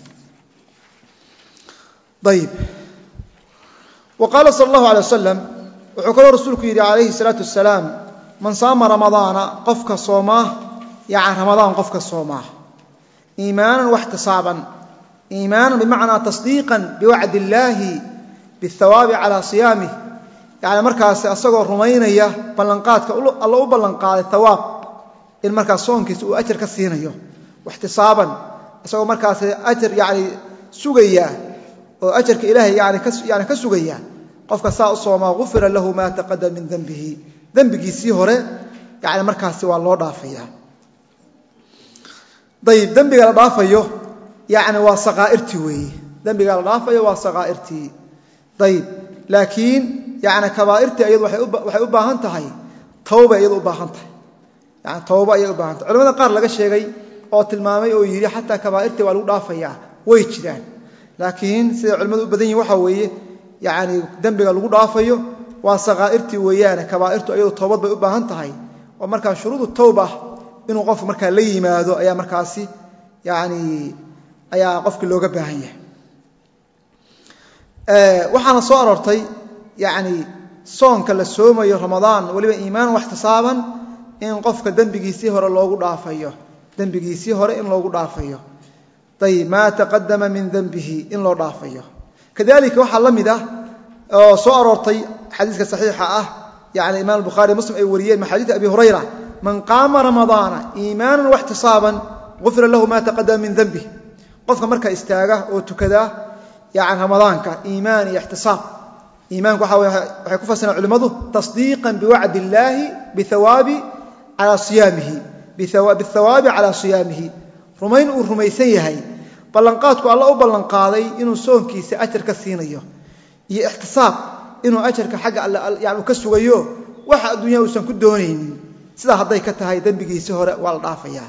ayib wa qaala sala allahu alay wasalam wuxuu kaloo rasuulku yidhi calayhi salaatu wasalaam man saama ramadaana qofka soomaa yani ramadaan qofka soomaa iimaanan waxtisaaban iimaanan bimacnaa tasdiiqan biwacdi illaahi bihawaabi calaa siyaamih yani markaas asagoo rumaynaya ballanqaadka alla u ballanqaaday hawaab in markaas soonkiisa uu ajar ka siinayo waxtisaaban isagoo markaas ajar yani sugaya oo ajarka ilaahay yani ka sugaya qofka saa u soomaa gufira lahu maa taqadama min dembihi dembigiisii hore yani markaasi waa loo dhaafaya ayib dembiga la dhaafayo yani waa saqaa'irtii weeye dembiga la dhaafayo waa saqaa'irtii ayib laakiin yani kabaa'irtii iyadu waxay u baahan tahay tawba iyadu u baahan tahay yani tawba ayay u baahan tahay culamada qaar laga sheegay oo tilmaamay oo yidhi xataa kabaa'irtii waa lagu dhaafayaa way jiraan laakiin siday culimmadu u badan yihin waxaa weeye yani dembiga lagu dhaafayo waa saqaa'irtii weeyaane kabaa'irtu iyadu towbad bay u baahan tahay oo markaa shuruudu tawba inuu qofku markaa la yimaado ayaa markaasi yani ayaa qofkii looga baahan yahay waxaana soo aroortay yani soonka la soomayo ramadaan weliba iimaan waxtisaaban in qofka dembigiisii hore loogu dhaafayo dembigiisii hore in loogu dhaafayo ayib maa taqadama min dembihi in loo dhaafayo kadalika waxaa la mid ah oo soo aroortay xadiiska saxiixa ah yani imaam bukhaari muslim ay wariyeen min xadiisi abi hurayra man qaama ramadaana iimaanan waxtisaaban gufira lahu maa taqadama min dembih qofka markaa istaaga oo tukada yani ramadaanka iimaan iyo ixtisaab iimaanku waxay ku fasiraan culimmadu tasdiiqan biwacdi illaahi bihawaabi calaa siyaamihi bihawaabi calaa siyaamihi rumayn uu rumaysan yahay ballanqaadku alla u ballanqaaday inuu soonkiisa ajar ka siinayo iyo ixtisaab inuu ajarka xagga alle yani ka sugayo waxa adduunya uusan ku doonaynin sidaa hadday ka tahay dembigiisii hore waa la dhaafayaa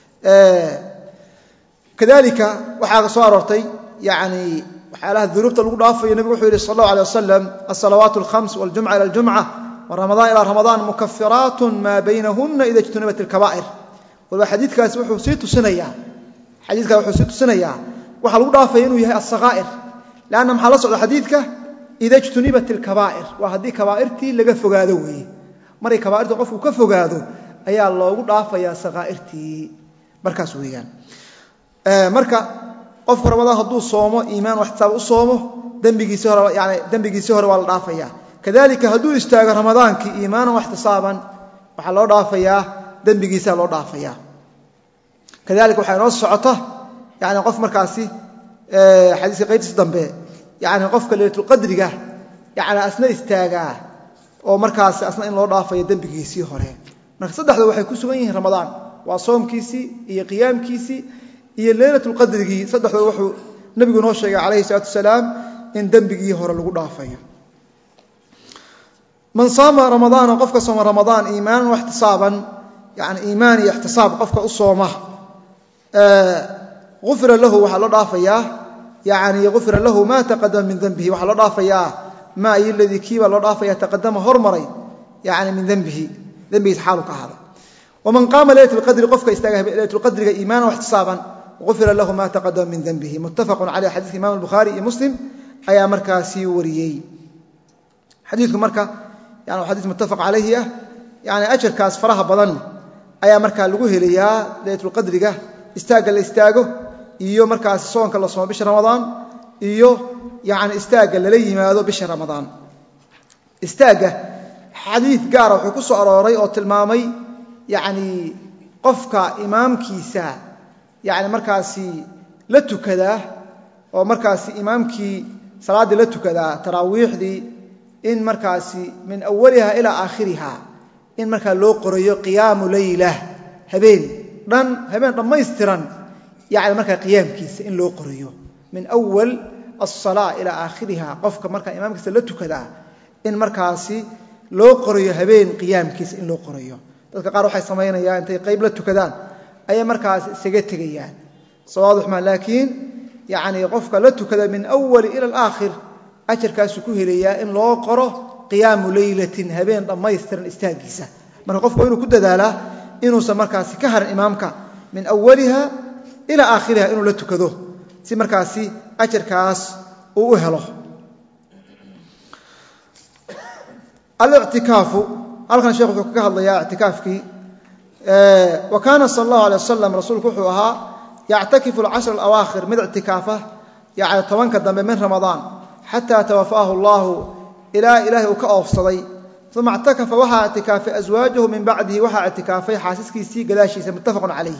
kadalika waxaa soo aroortay yani waxyaalaha dunuubta lagu dhaafayo nebigu wuxuu yihi sal allahu alay wasalam alsalawaat alkhams waljumca ila aljumca waramadaan ilaa ramadaan mukafiraatun maa baynahuna ida ijtunibat alkabaa'ir waliba xadiikaasi wuxuu sii tusinayaa xadiikaas wuxuu sii tusinayaa waxaa lagu dhaafaya inuu yahay asakaa'ir leanna maxaa la socda xadiidka ida ijtunibat alkabaa'ir waa haddii kabaa'irtii laga fogaado weeye maray kabaa'irta qofku ka fogaado ayaa loogu dhaafayaa sakaa'irtii markaas weeyaan marka qofku ramadaan hadduu soomo iimaan waxtisaab u soomo dembigiisii hore yani dembigiisii hore waa la dhaafayaa kadalika hadduu istaago ramadaankii iimaanan waxtisaaban waxaa loo dhaafayaa dembigiisaa loo dhaafayaa kadalika waxaa inoo socota yani qof markaasi xadiiska qaybtiis dambe yani qofka laylatulqadriga yani asna istaagaa oo markaasi asna in loo dhaafayo dembigiisii hore marka saddexda waxay ku sugan yihiin ramadaan waa soomkiisii iyo qiyaamkiisii iyo laylatulqadrigii saddexdood wuxuu nebigu noo sheegay calayhi salaatu wasalaam in dembigii hore lagu dhaafayo man saama ramadaana qofka sooma ramadaan iimaanan waxtisaaban yani iimaan iyo ixtisaab qofka u sooma ufira lahu waxaa loo dhaafayaa yani ufira lahu maa taqadama min dembihi waxaa loo dhaafayaa maa iyo ladii kiibaa loo dhaafaya taqadama hormaray yani min dembihi dembigiisa xaalu ka ahada waman qaama laylat lqadri qofka istaaga laylatulqadriga iimaanan waxtisaaban ufira lahu maa taqadama min dembihi muttafaqun caleyh xadiiska imam albukhaari iyo muslim ayaa markaasii wariyey xadiidku marka yani waa xadiis muttafaq calayhi ah yani ajarkaas faraha badan ayaa markaa lagu helayaa laylatulqadriga istaagga la istaago iyo markaas soonka la soomo bisha ramadaan iyo yani istaagga lala yimaado bisha ramadaan istaagga xadiid gaara wuxuu ku soo arooray oo tilmaamay yani qofka imaamkiisa yani markaasi la tukadaa oo markaasi imaamkii salaadii la tukadaa taraawiixdii in markaasi min awaliha ila aakhiriha in markaa loo qorayo qiyaamu layla habeen dhan habeen dhammaystiran yani markaa qiyaamkiisa in loo qorayo min awal as-salaa ila aakhiriha qofka markaa imaamkiisa la tukadaa in markaasi loo qorayo habeen qiyaamkiisa in loo qorayo dadka qaar waxay samaynayaan intay qayb la tukadaan ayay markaas isaga tegayaan sawaadix ma laakiin yani qofka la tukada min awal ila al-aakhir ajarkaas ku helayaa in loo qoro qiyaamu laylatin habeen dhammaystiran istaagiisa marka qofku inuu ku dadaalaa inuusan markaasi ka harin imaamka min awaliha ila aakhiriha inuu la tukado si markaasi ajarkaas uu u helo al-i'tikaafu halkan sheekhu wuxuu ka hadlayaa i'tikaafkii wa kaana sallallahu alayhi wasallam rasuulku wuxuu ahaa ya'takifu al-ashr al-awaakhir mid i'tikaafa yaani tobanka dambe min ramadaan hatta tawafaahu Allah ila ilaahi ka oofsaday thumma i'takafa waxa i'tikaafi azwaajuhu min ba'dihi waxa i'tikaafay xaasaskiisii gadaashiisa muttafaqun alayhi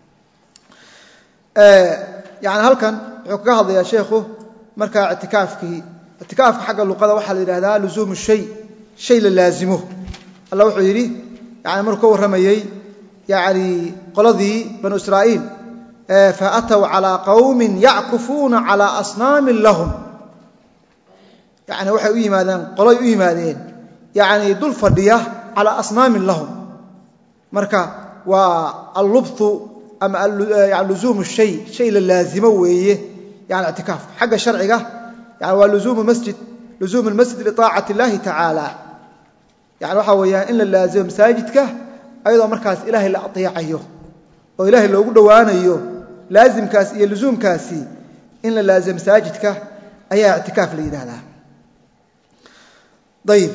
ee yaani halkan wuxuu ka hadlayaa sheekhu marka i'tikaafkii i'tikaafka xagga luqada waxa la yiraahdaa luzuum shay shay la laazimo Allah wuxuu yiri yaani markuu waramayay yaani qoladii banu israa'iil fa ataw ala qaumin ya'kufuna ala asnaamin lahum yaani waxay u yimaadeen qolay u yimaadeen yaani dul fadhiya ala asnaamin lahum marka waa al-lubthu ama yaani luzuum shay shay la laazimo weeye yaani i'tikaaf xagga sharciga yaani waa luzuum masjid luzuum al-masjid li ta'ati Allah ta'ala يعني waxa weeyaan in la laazimo masaajidka ayadoo markaas ilaahay la ateecayo oo ilaahay loogu dhawaanayo laazimkaas iyo luzuumkaasi in la laazimo masaajidka ayaa i'tikaaf la yiraahdaa dayib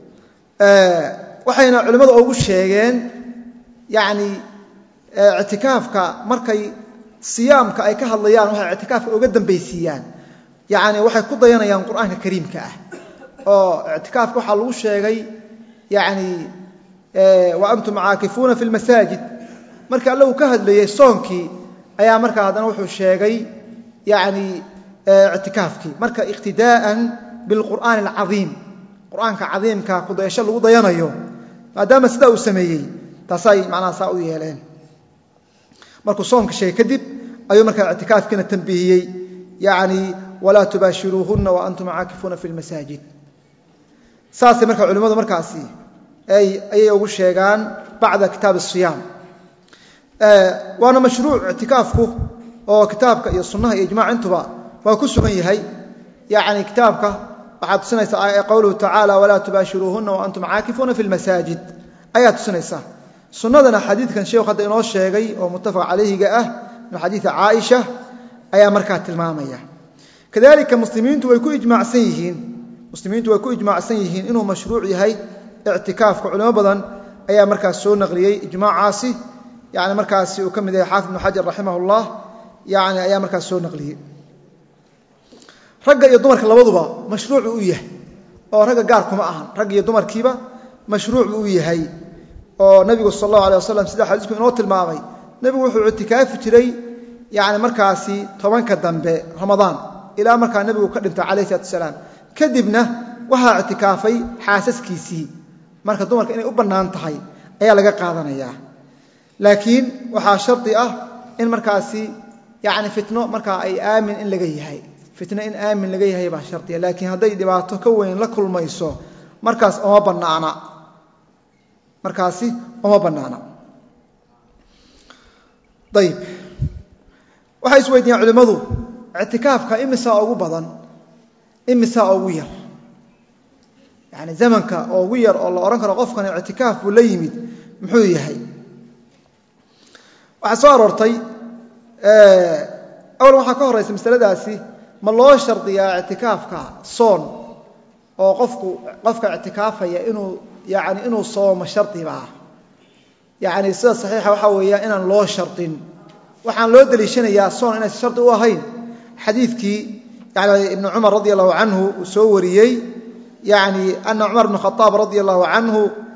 ee waxayna culimadu ugu sheegeen yaani i'tikaafka markay siyaamka ay ka hadlayaan waxa i'tikaafka uga dambeysiyaan yaani waxay ku dayanayaan quraanka kariimka ah oo i'tikaafka waxa lagu sheegay يعني وانتم عاكفون في المساجد marka Allah uu ka hadlayay soonkii ayaa marka hadana wuxuu sheegay yani i'tikaafkii marka iqtidaa'an bil qur'aan al azim qur'aanka azimka ku dayasho lagu dayanayo maadaama sida uu sameeyay taasay macnaha saa u yeeleen marka soonka shay kadib ayuu marka i'tikaafkina tanbihiyay yani wala tubashiruhunna wa antum aakifuna fil masajid saasi marka culimadu markaasi ay ay ugu sheegaan bacda kitaab as-siyam ee waana mashruuc i'tikaafku oo kitaabka iyo sunnaha iyo ijmaac intuba waa ku sugan yahay yaani kitaabka waxa tusinaysa ay qowluhu ta'ala wala tubashiruhunna wa antum aakifuna fil masajid ayat tusinaysa sunnadana xadiidkan sheekhu hadda inoo sheegay oo muttafaq calayhiga ah min xadiis Aisha ayaa markaa tilmaamaya kadalika muslimiintu way ku ijmaacsan yihiin muslimiintu way ku ijmaacsan yihiin inuu mashruuc yahay i'tikaafka culimo badan ayaa markaas soo naqliyay ijmaacaasi yaani markaas uu kamid yahay Haafid ibn Hajar rahimahullah yaani ayaa markaas soo naqliyay ragga iyo dumarka labaduba mashruuc uu yahay oo ragga gaar kuma ahan ragga iyo dumarkiiba mashruuc uu yahay oo nabiga sallallahu alayhi wasallam sida xadiisku inoo tilmaamay nabigu wuxuu i'tikaafi jiray yaani markaasi tobanka dambe ramadaan ila markaa nabigu ka dhintay calayhi salaam kadibna waxa i'tikaafay xaasaskiisii marka dumarka inay u banaan tahay ayaa laga qaadanayaa laakiin waxa sharti ah in markaasi yaani fitno marka ay aamin in laga yahay fitna in aamin laga yahay baa sharti laakiin haday dhibaato ka weyn la kulmayso markaas uma banaana markaasi uma banaana dayib waxa isweydiiyaan culimadu i'tikaafka imisa ugu badan imisa ugu yar yani zamanka ugu yar oo la oran karo qofkan i'tikaaf buu la yimid muxuu yahay waxa soo aroortay ee awal waxa ka horeysay masaladaasi ma loo shardiyaa i'tikaafka soon oo qofku qofka i'tikaafaya inuu yaani inuu soomo shardi baa yaani sida saxiixa waxa weeyaa inaan loo shardin waxaan loo daliishanayaa soon inay shardi u ahayn xadiidkii يعني ابن عمر رضي الله عنه سوريي يعني أن عمر بن الخطاب رضي الله عنه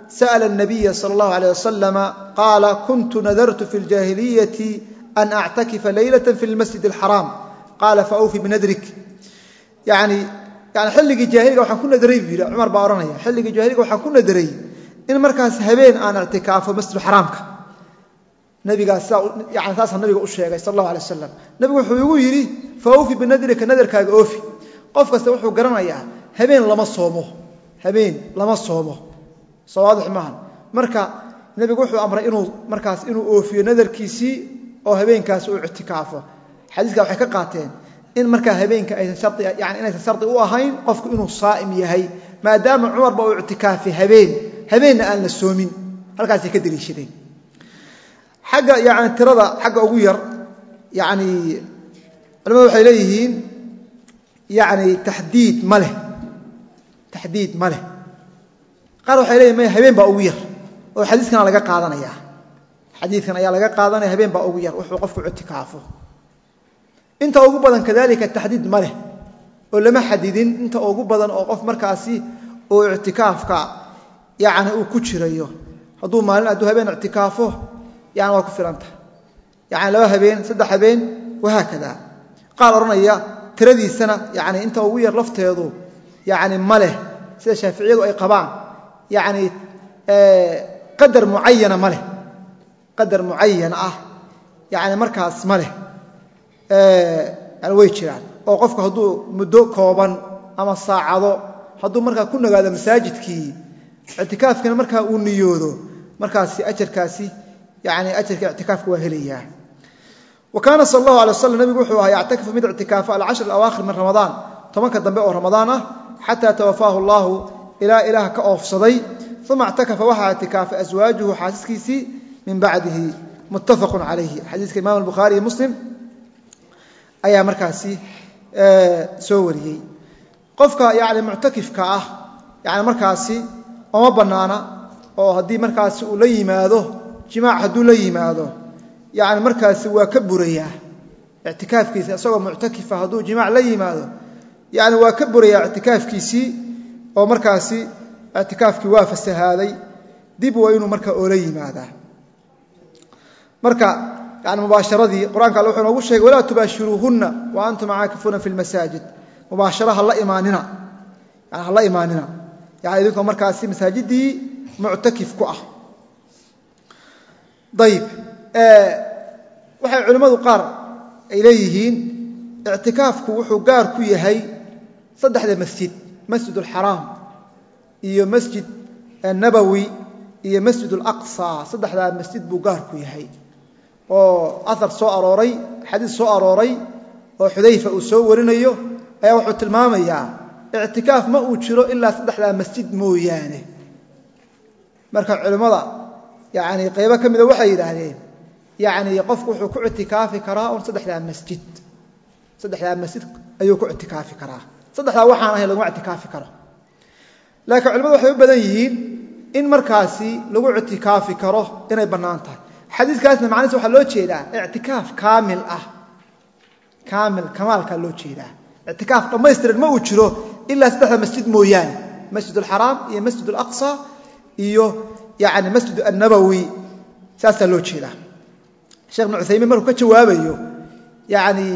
sa'ala an-nabiy sallallahu alayhi wasallam qala kuntu nadartu fi al-jahiliyyati an a'takifa laylatan fi al-masjid al-haram qala fa awfi bi nadrik yani yani xilligii jaahiliga waxaan ku nadaray biira Umar baa oranaya xilligii jaahiliga waxaan ku nadaray in markaas habeen aan i'tikaafo masjid al-haramka nabiga yani taas nabiga u sheegay sallallahu alayhi wasallam nabigu wuxuu igu yiri fa awfi bi nadrika nadarkaaga oofi qof kasta wuxuu garanayaa habeen lama soomo habeen lama soomo sawaadix maahan marka nabigu wuxuu amray inuu markaas inuu oofiyo nadarkiisii oo habeenkaas uu i'tikaafo xadiiska waxay ka qaateen in marka habeenka ay sharti yani inay sharti u ahayn qofku inuu saa'im yahay maadaama Umar baa uu i'tikaafi habeen habeenna aan la soomin halkaas ay ka daliishadeen xaga yani tirada xaga ugu yar yani culimadu waxay leeyihiin yani tahdiid male tahdiid male qaar waxay leeyihiin habeen baa ugu yar oo xadiiskan laga qaadanaya xadiiskan ayaa laga qaadanaya habeen baa ugu yar wuxuu qofku i'tikaafo inta ugu badan kadalika tahdiid male oo lama xadidin inta ugu badan oo qof markaasi oo i'tikaafka yani uu ku jirayo haduu maalin aduu habeen i'tikaafo يعني waa ku filanta yani laba habeen saddex habeen waha kada qaal oranaya tiradiisana yani inta ugu yar lafteedu yani male sida shaafiiciyadu ay qabaan yani ee qadar muayyana male qadar muayyan ah yani markaas male ee yani way jiraan oo qofku haduu muddo kooban ama saacado haduu marka ku nagaado masaajidkii i'tikaafkana marka uu niyoodo markaas ajarkaasi يعني أجر اعتكاف وهلية وكان صلى الله عليه وسلم النبي وحوه يعتكف من اعتكاف العشر الأواخر من رمضان طبعا كدنبئه رمضان حتى توفاه الله إلى إله كأوف صدي ثم اعتكف وحى اعتكاف أزواجه حاسس كيسي من بعده متفق عليه حديث الإمام البخاري مسلم أي مركاسي آه سوري قفك يعني معتكف كأه يعني مركاسي وما بنانا أو هدي مركاسي ولي ماذا جماع haduu la yimaado yaani markaas waa ka buraya i'tikaafkiisa asagoo mu'takifa haduu jimaac la yimaado yaani waa ka buraya i'tikaafkiisi oo markaas i'tikaafki waa fasahaaday dib waa inuu marka oo la yimaada marka yaani mubaasharadii quraanka Allah wuxuu noogu sheegay wala tubashiruhunna wa antum aakifuna fil masajid mubaasharaha la iimaanina yaani la iimaanina yaani idinku markaas masaajidii mu'takif ku ah طيب waxay culimadu qaar ay leeyihiin i'tikaafku wuxuu gaar ku yahay saddexda masjid masjid al-haram iyo masjid an-nabawi iyo masjid al-aqsa saddexda masjid buu gaar ku yahay oo athar soo arooray xadiis soo arooray oo xudayfa uu soo warinayo ayaa wuxuu tilmaamayaa i'tikaaf ma uu jiro ilaa saddexda masjid mooyaane marka culimada يعني قيبه kamida waxay yiraahdeen يعني qofku wuxuu ku i'tikaafi karaa oo saddexda masjid saddexda masjid ayuu ku i'tikaafi karaa saddexda waxaan ahay lagu i'tikaafi karo laakiin culimadu waxay u badan yihiin in markaasi lagu i'tikaafi karo inay banaan tahay xadiiskaasna macnihiisu waxa loo jeedaa i'tikaaf kaamil ah kaamil kamaalka loo jeedaa i'tikaaf dhammaystiran ma uu jiro illa saddexda masjid mooyaan masjid al-haram iyo masjid al-aqsa iyo يعني مسجد النبوي ساسا لو جيدا شيخ ابن عثيمين markuu ka jawaabayo يعني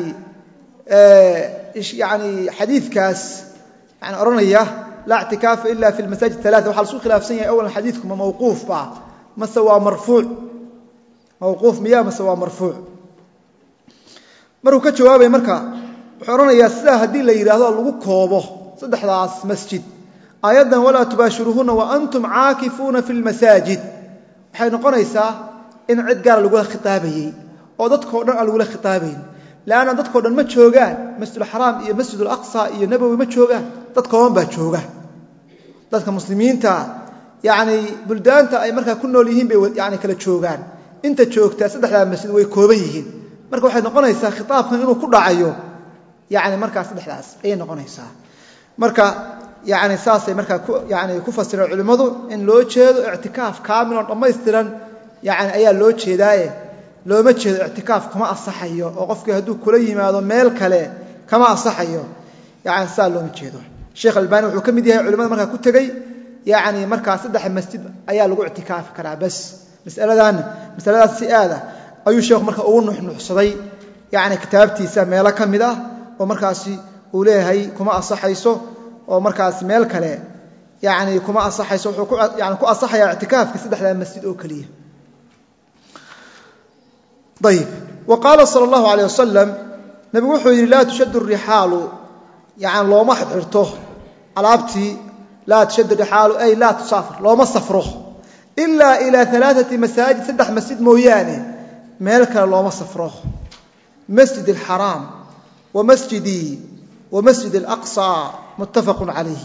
يعني حديث كاس يعني oranaya لا اعتكاف الا في المساجد الثلاثه waxa soo khilaafsan yahay awlan xadiidku ma mawquuf ba ma sawa marfuu mawquuf miya ma sawa marfuu markuu ka jawaabay marka wuxuu oranayaa sida hadii la yiraahdo lagu koobo saddexdaas masjid آيادا ولا تباشروهن وأنتم عاكفون في المساجد waxay noqonaysaa in cid gaar lagu khitaabayay oo dadkoo dhan lagu khitaabayn laana dadkoo dhan ma joogaan masjid al-haram iyo masjid al-aqsa iyo nabawi ma joogaan dadkoo baa jooga dadka muslimiinta yaani buldaanta ay marka ku nool yihiin bay yaani kala joogaan inta joogta saddexda masjid way kooban yihiin marka waxay noqonaysaa khitaabkan inuu ku dhacayo yaani marka saddexdaas ay noqonaysaa marka يعني ساسي marka يعني ku fasiro culimadu in loo jeedo i'tikaaf kaamil oo dhameystiran يعني ayaa loo jeedaaye looma jeedo i'tikaaf kuma asaxayo oo qofkii haduu kula yimaado meel kale kama asaxayo يعني saa loo jeedo Sheikh Albani wuxuu kamid yahay culimada marka ku tagay يعني markaa saddex masjid ayaa lagu i'tikaafi karaa bas mas'aladan mas'aladaas si aada ayuu sheekhu markaa ugu nuxnuxsaday يعني kitaabtiisa meelo kamid ah oo markaasi uu leeyahay kuma asaxayso oo markaas meel kale يعني kuma asaxayso wuxuu ku yani ku asaxaya i'tikaafka saddexda masjid oo kaliya طيب وقال صلى الله عليه وسلم نبي wuxuu yiri la tushaddu ar-rihal يعني loo ma xirto alaabti la tushaddu ar-rihal ay la tusafir loo ma safro illa ila thalathati masajid saddex masjid mooyaane meel kale loo ma safro مسجد الحرام ومسجدي ومسجد الأقصى متفق عليه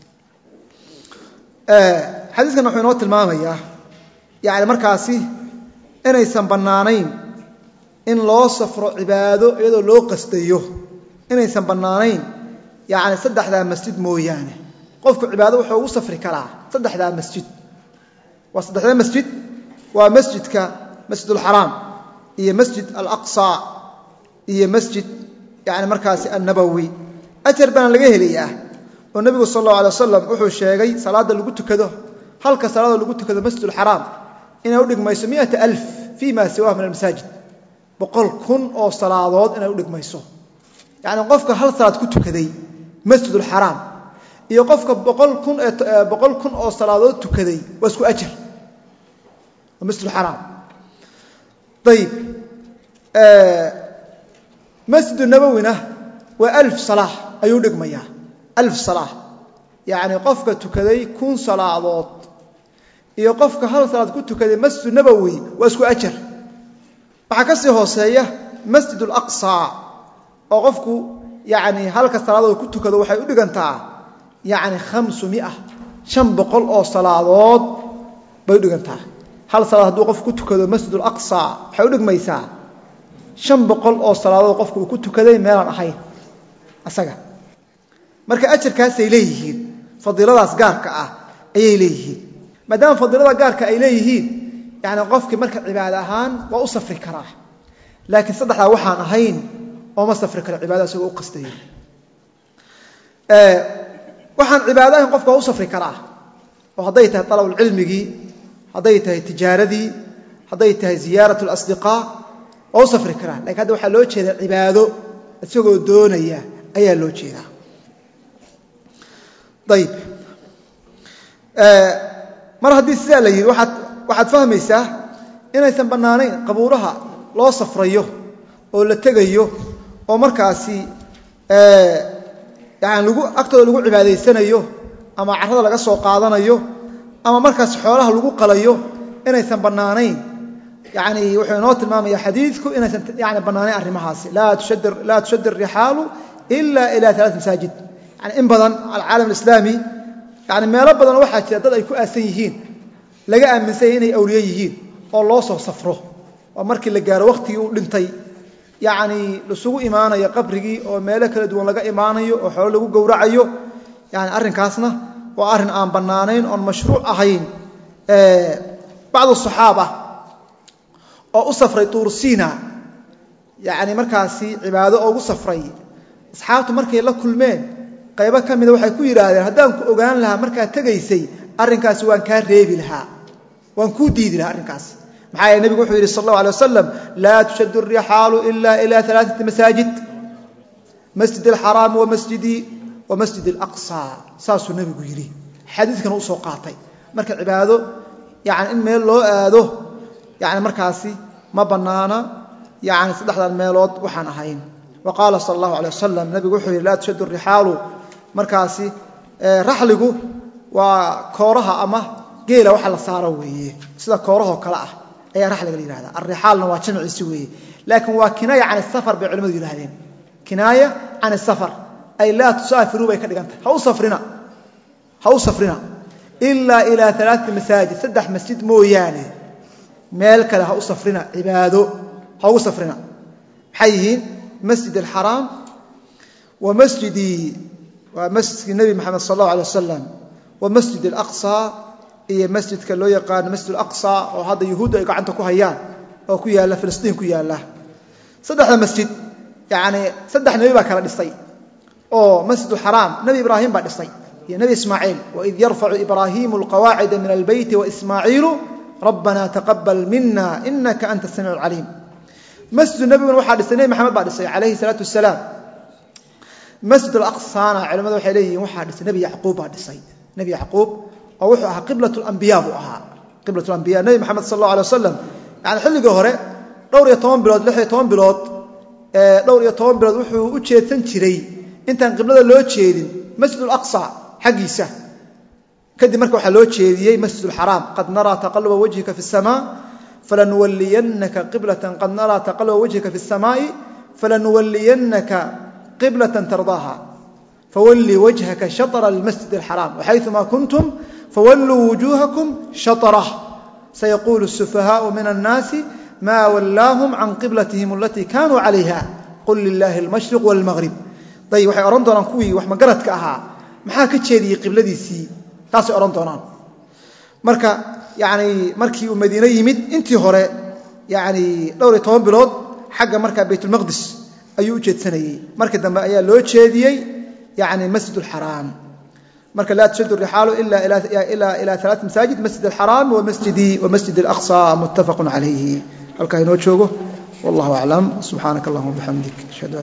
حديث كان وحي نوت المامية يعني مركاسي إن يسن بنانين إن لو صفر عباده يدو لو قستيه إن يسن بنانين يعني صدح ذا مسجد مويانه قفك عباده وحو صفر كلا صدح ذا مسجد وصدح ذا مسجد ومسجدك مسجد الحرام هي مسجد الأقصى هي مسجد يعني مركز النبوي أجر بنا لغا هلياه والنبي صلى الله عليه وسلم wuxuu sheegay salaada lagu tukado halka salaada lagu tukado masjid al-haram inay u dhigmayso مئة ألف فيما سواه من المساجد boqol kun oo salaadood inay u dhigmayso yani qofka hal salaad ku tukaday masjid al-haram iyo qofka boqol kun boqol kun oo salaadood tukaday waa isku ajir masjid al-haram طيب مسجد النبوي وألف صلاة أيو دغميا ألف صلاة يعني قفك تكدي كون صلاة iyo qofka hal salaad ku tukaday masjid nabawi waa isku ajar waxa ka sii hooseeya masjid al-aqsa oo qofku yaani halka salaad ku tukado waxay u dhigantaa yaani خمسمائة shan boqol oo salaadood bay u dhigantaa hal salaad haduu qofku ku tukado masjid al-aqsa waxay u dhigmaysaa shan boqol oo salaadood qofku ku tukaday meel aan ahayn asaga marka ajarkaas ay leeyihiin fadiladaas gaarka ah ayay leeyihiin maadaama fadilada gaarka ay leeyihiin yaani qofkii marka cibaado ahaan waa u safri karaa laakiin saddexda waxaan ahayn oo ma safri karo cibaado asagoo u qastayo ee waxaan cibaado ahaan qofka u safri karaa oo haday tahay talab cilmigi haday tahay tijaaradii haday tahay ziyaaratu al-asdiqaa oo safri karaa laakiin hada waxa loo jeedaa cibaado asagoo doonaya ayaa loo jeedaa طيب ee mar hadii sida la yiri waxaad waxaad fahmaysaa inaysan banaanayn qabuuraha loo safrayo oo la tagayo oo markaasi ee yaani lagu agtooda lagu cibaadaysanayo ama carrada laga soo qaadanayo ama markaas xoolaha lagu qalayo inaysan banaanayn يعني wuxuu noo tilmaamaya xadiidku inaysan yani banaanayn arimahaasi la tushaddir la tushaddir rihalu illa ila thalath masajid يعني in badan al-aalam al-islami يعني meelo badan waxa jira dad ay ku aasan yihiin laga aaminsan inay awliye yihiin oo loo soo safro oo markii la gaaro waqtigii uu dhintay يعني isugu iimaanayo qabrigi oo meelo kala duwan laga iimaanayo oo xoolo lagu gowracayo يعني arinkaasna waa arin aan banaanayn oo mashruuc ahayn ee bacdu saxaaba oo u safray tuur Siina yaani markaasi cibaado ugu safray asxaabtu markay la kulmeen qayb ka mid ah waxay ku yiraahdeen hadaan ku ogaan lahaa marka tagaysay arinkaasi waan ka reebi lahaa waan ku diidi lahaa arinkaas maxaa nabigu wuxuu yiri sallallahu alayhi wasallam la tushaddu ar-rihalu illa ila thalathati masajid masjid al-haram wa masjidi wa masjid al-aqsa saasu nabigu yiri xadiiskan uu soo qaatay marka cibaado yaani in meel loo aado يعني markaasi ma banaana يعني saddexdan meelood waxaan ahayn waqala sallallahu alayhi wasallam nabigu wuxuu yiri la tushaddu ar-rihalu markaasi raxligu waa kooraha ama geela waxa la saaro weeye sida kooraha kala ah ayaa raxliga la yiraahdaa ar-rihalna waa jamciisi weeye laakiin waa kinaya aan safar bay culimadu yiraahdeen kinaya aan safar ay la tusafiru bay ka dhiganta ha u safrina ha u safrina illa ila thalath masajid saddex masjid mooyaane meel kale ha u safrina cibaado ha u safrina hayyin masjid al-haram wa masjidi wa masjid nabi muhammad sallallahu alayhi wasallam wa masjid al-aqsa iyo masjidka loo yaqaan masjid al-aqsa oo hada yahuud ay gacanta ku hayaan oo ku yaala Filistiin ku yaala saddexda masjid yaani saddex nabi baa kala dhisay oo masjid al-haram nabi ibraahim baa dhisay يا نبي إسماعيل وإذ يرفع إبراهيم القواعد من البيت وإسماعيل ربنا تقبل منا إنك أنت السميع العليم مسجد النبي وحد السنة محمد بعد السنة عليه الصلاة والسلام مسجد الأقصى علماء وحليه وحد النبي يعقوب بعد السنة نبي يعقوب أو وحها قبلة الأنبياء وها قبلة الأنبياء نبي محمد صلى الله عليه وسلم يعني حل جوهره دور يتوان بلاد لحية توان بلاد دور يتوان بلاد وحو وجه تنتري أنت قبلة لو تشيدين مسجد الأقصى حقيسة كدي مركو حلو تشيدي مسجد الحرام قد نرى تقلب وجهك في السماء فلنولينك قبلة قد نرى تقلب وجهك في السماء فلنولينك قبلة ترضاها فولي وجهك شطر المسجد الحرام وحيثما كنتم فولوا وجوهكم شطره سيقول السفهاء من الناس ما ولاهم عن قبلتهم التي كانوا عليها قل لله المشرق والمغرب طيب waxay oran doonaan kuwii wax magaradka ahaa maxaa ka jeediyay qibladiisii taas ay oran doonaan marka yaani markii uu Madiina yimid intii hore yaani dhowr iyo toban bilood xagga marka Baytul Maqdis ayuu u jeedsanayay markii dambe ayaa loo jeediyay yaani Masjidul Haram marka la tashaddu rihalu illa ila ila ila thalath masajid Masjid al-Haram wa Masjidi wa Masjid al-Aqsa muttafaqun alayhi halka inoo joogo wallahu a'lam subhanakallahumma wa bihamdik ashhadu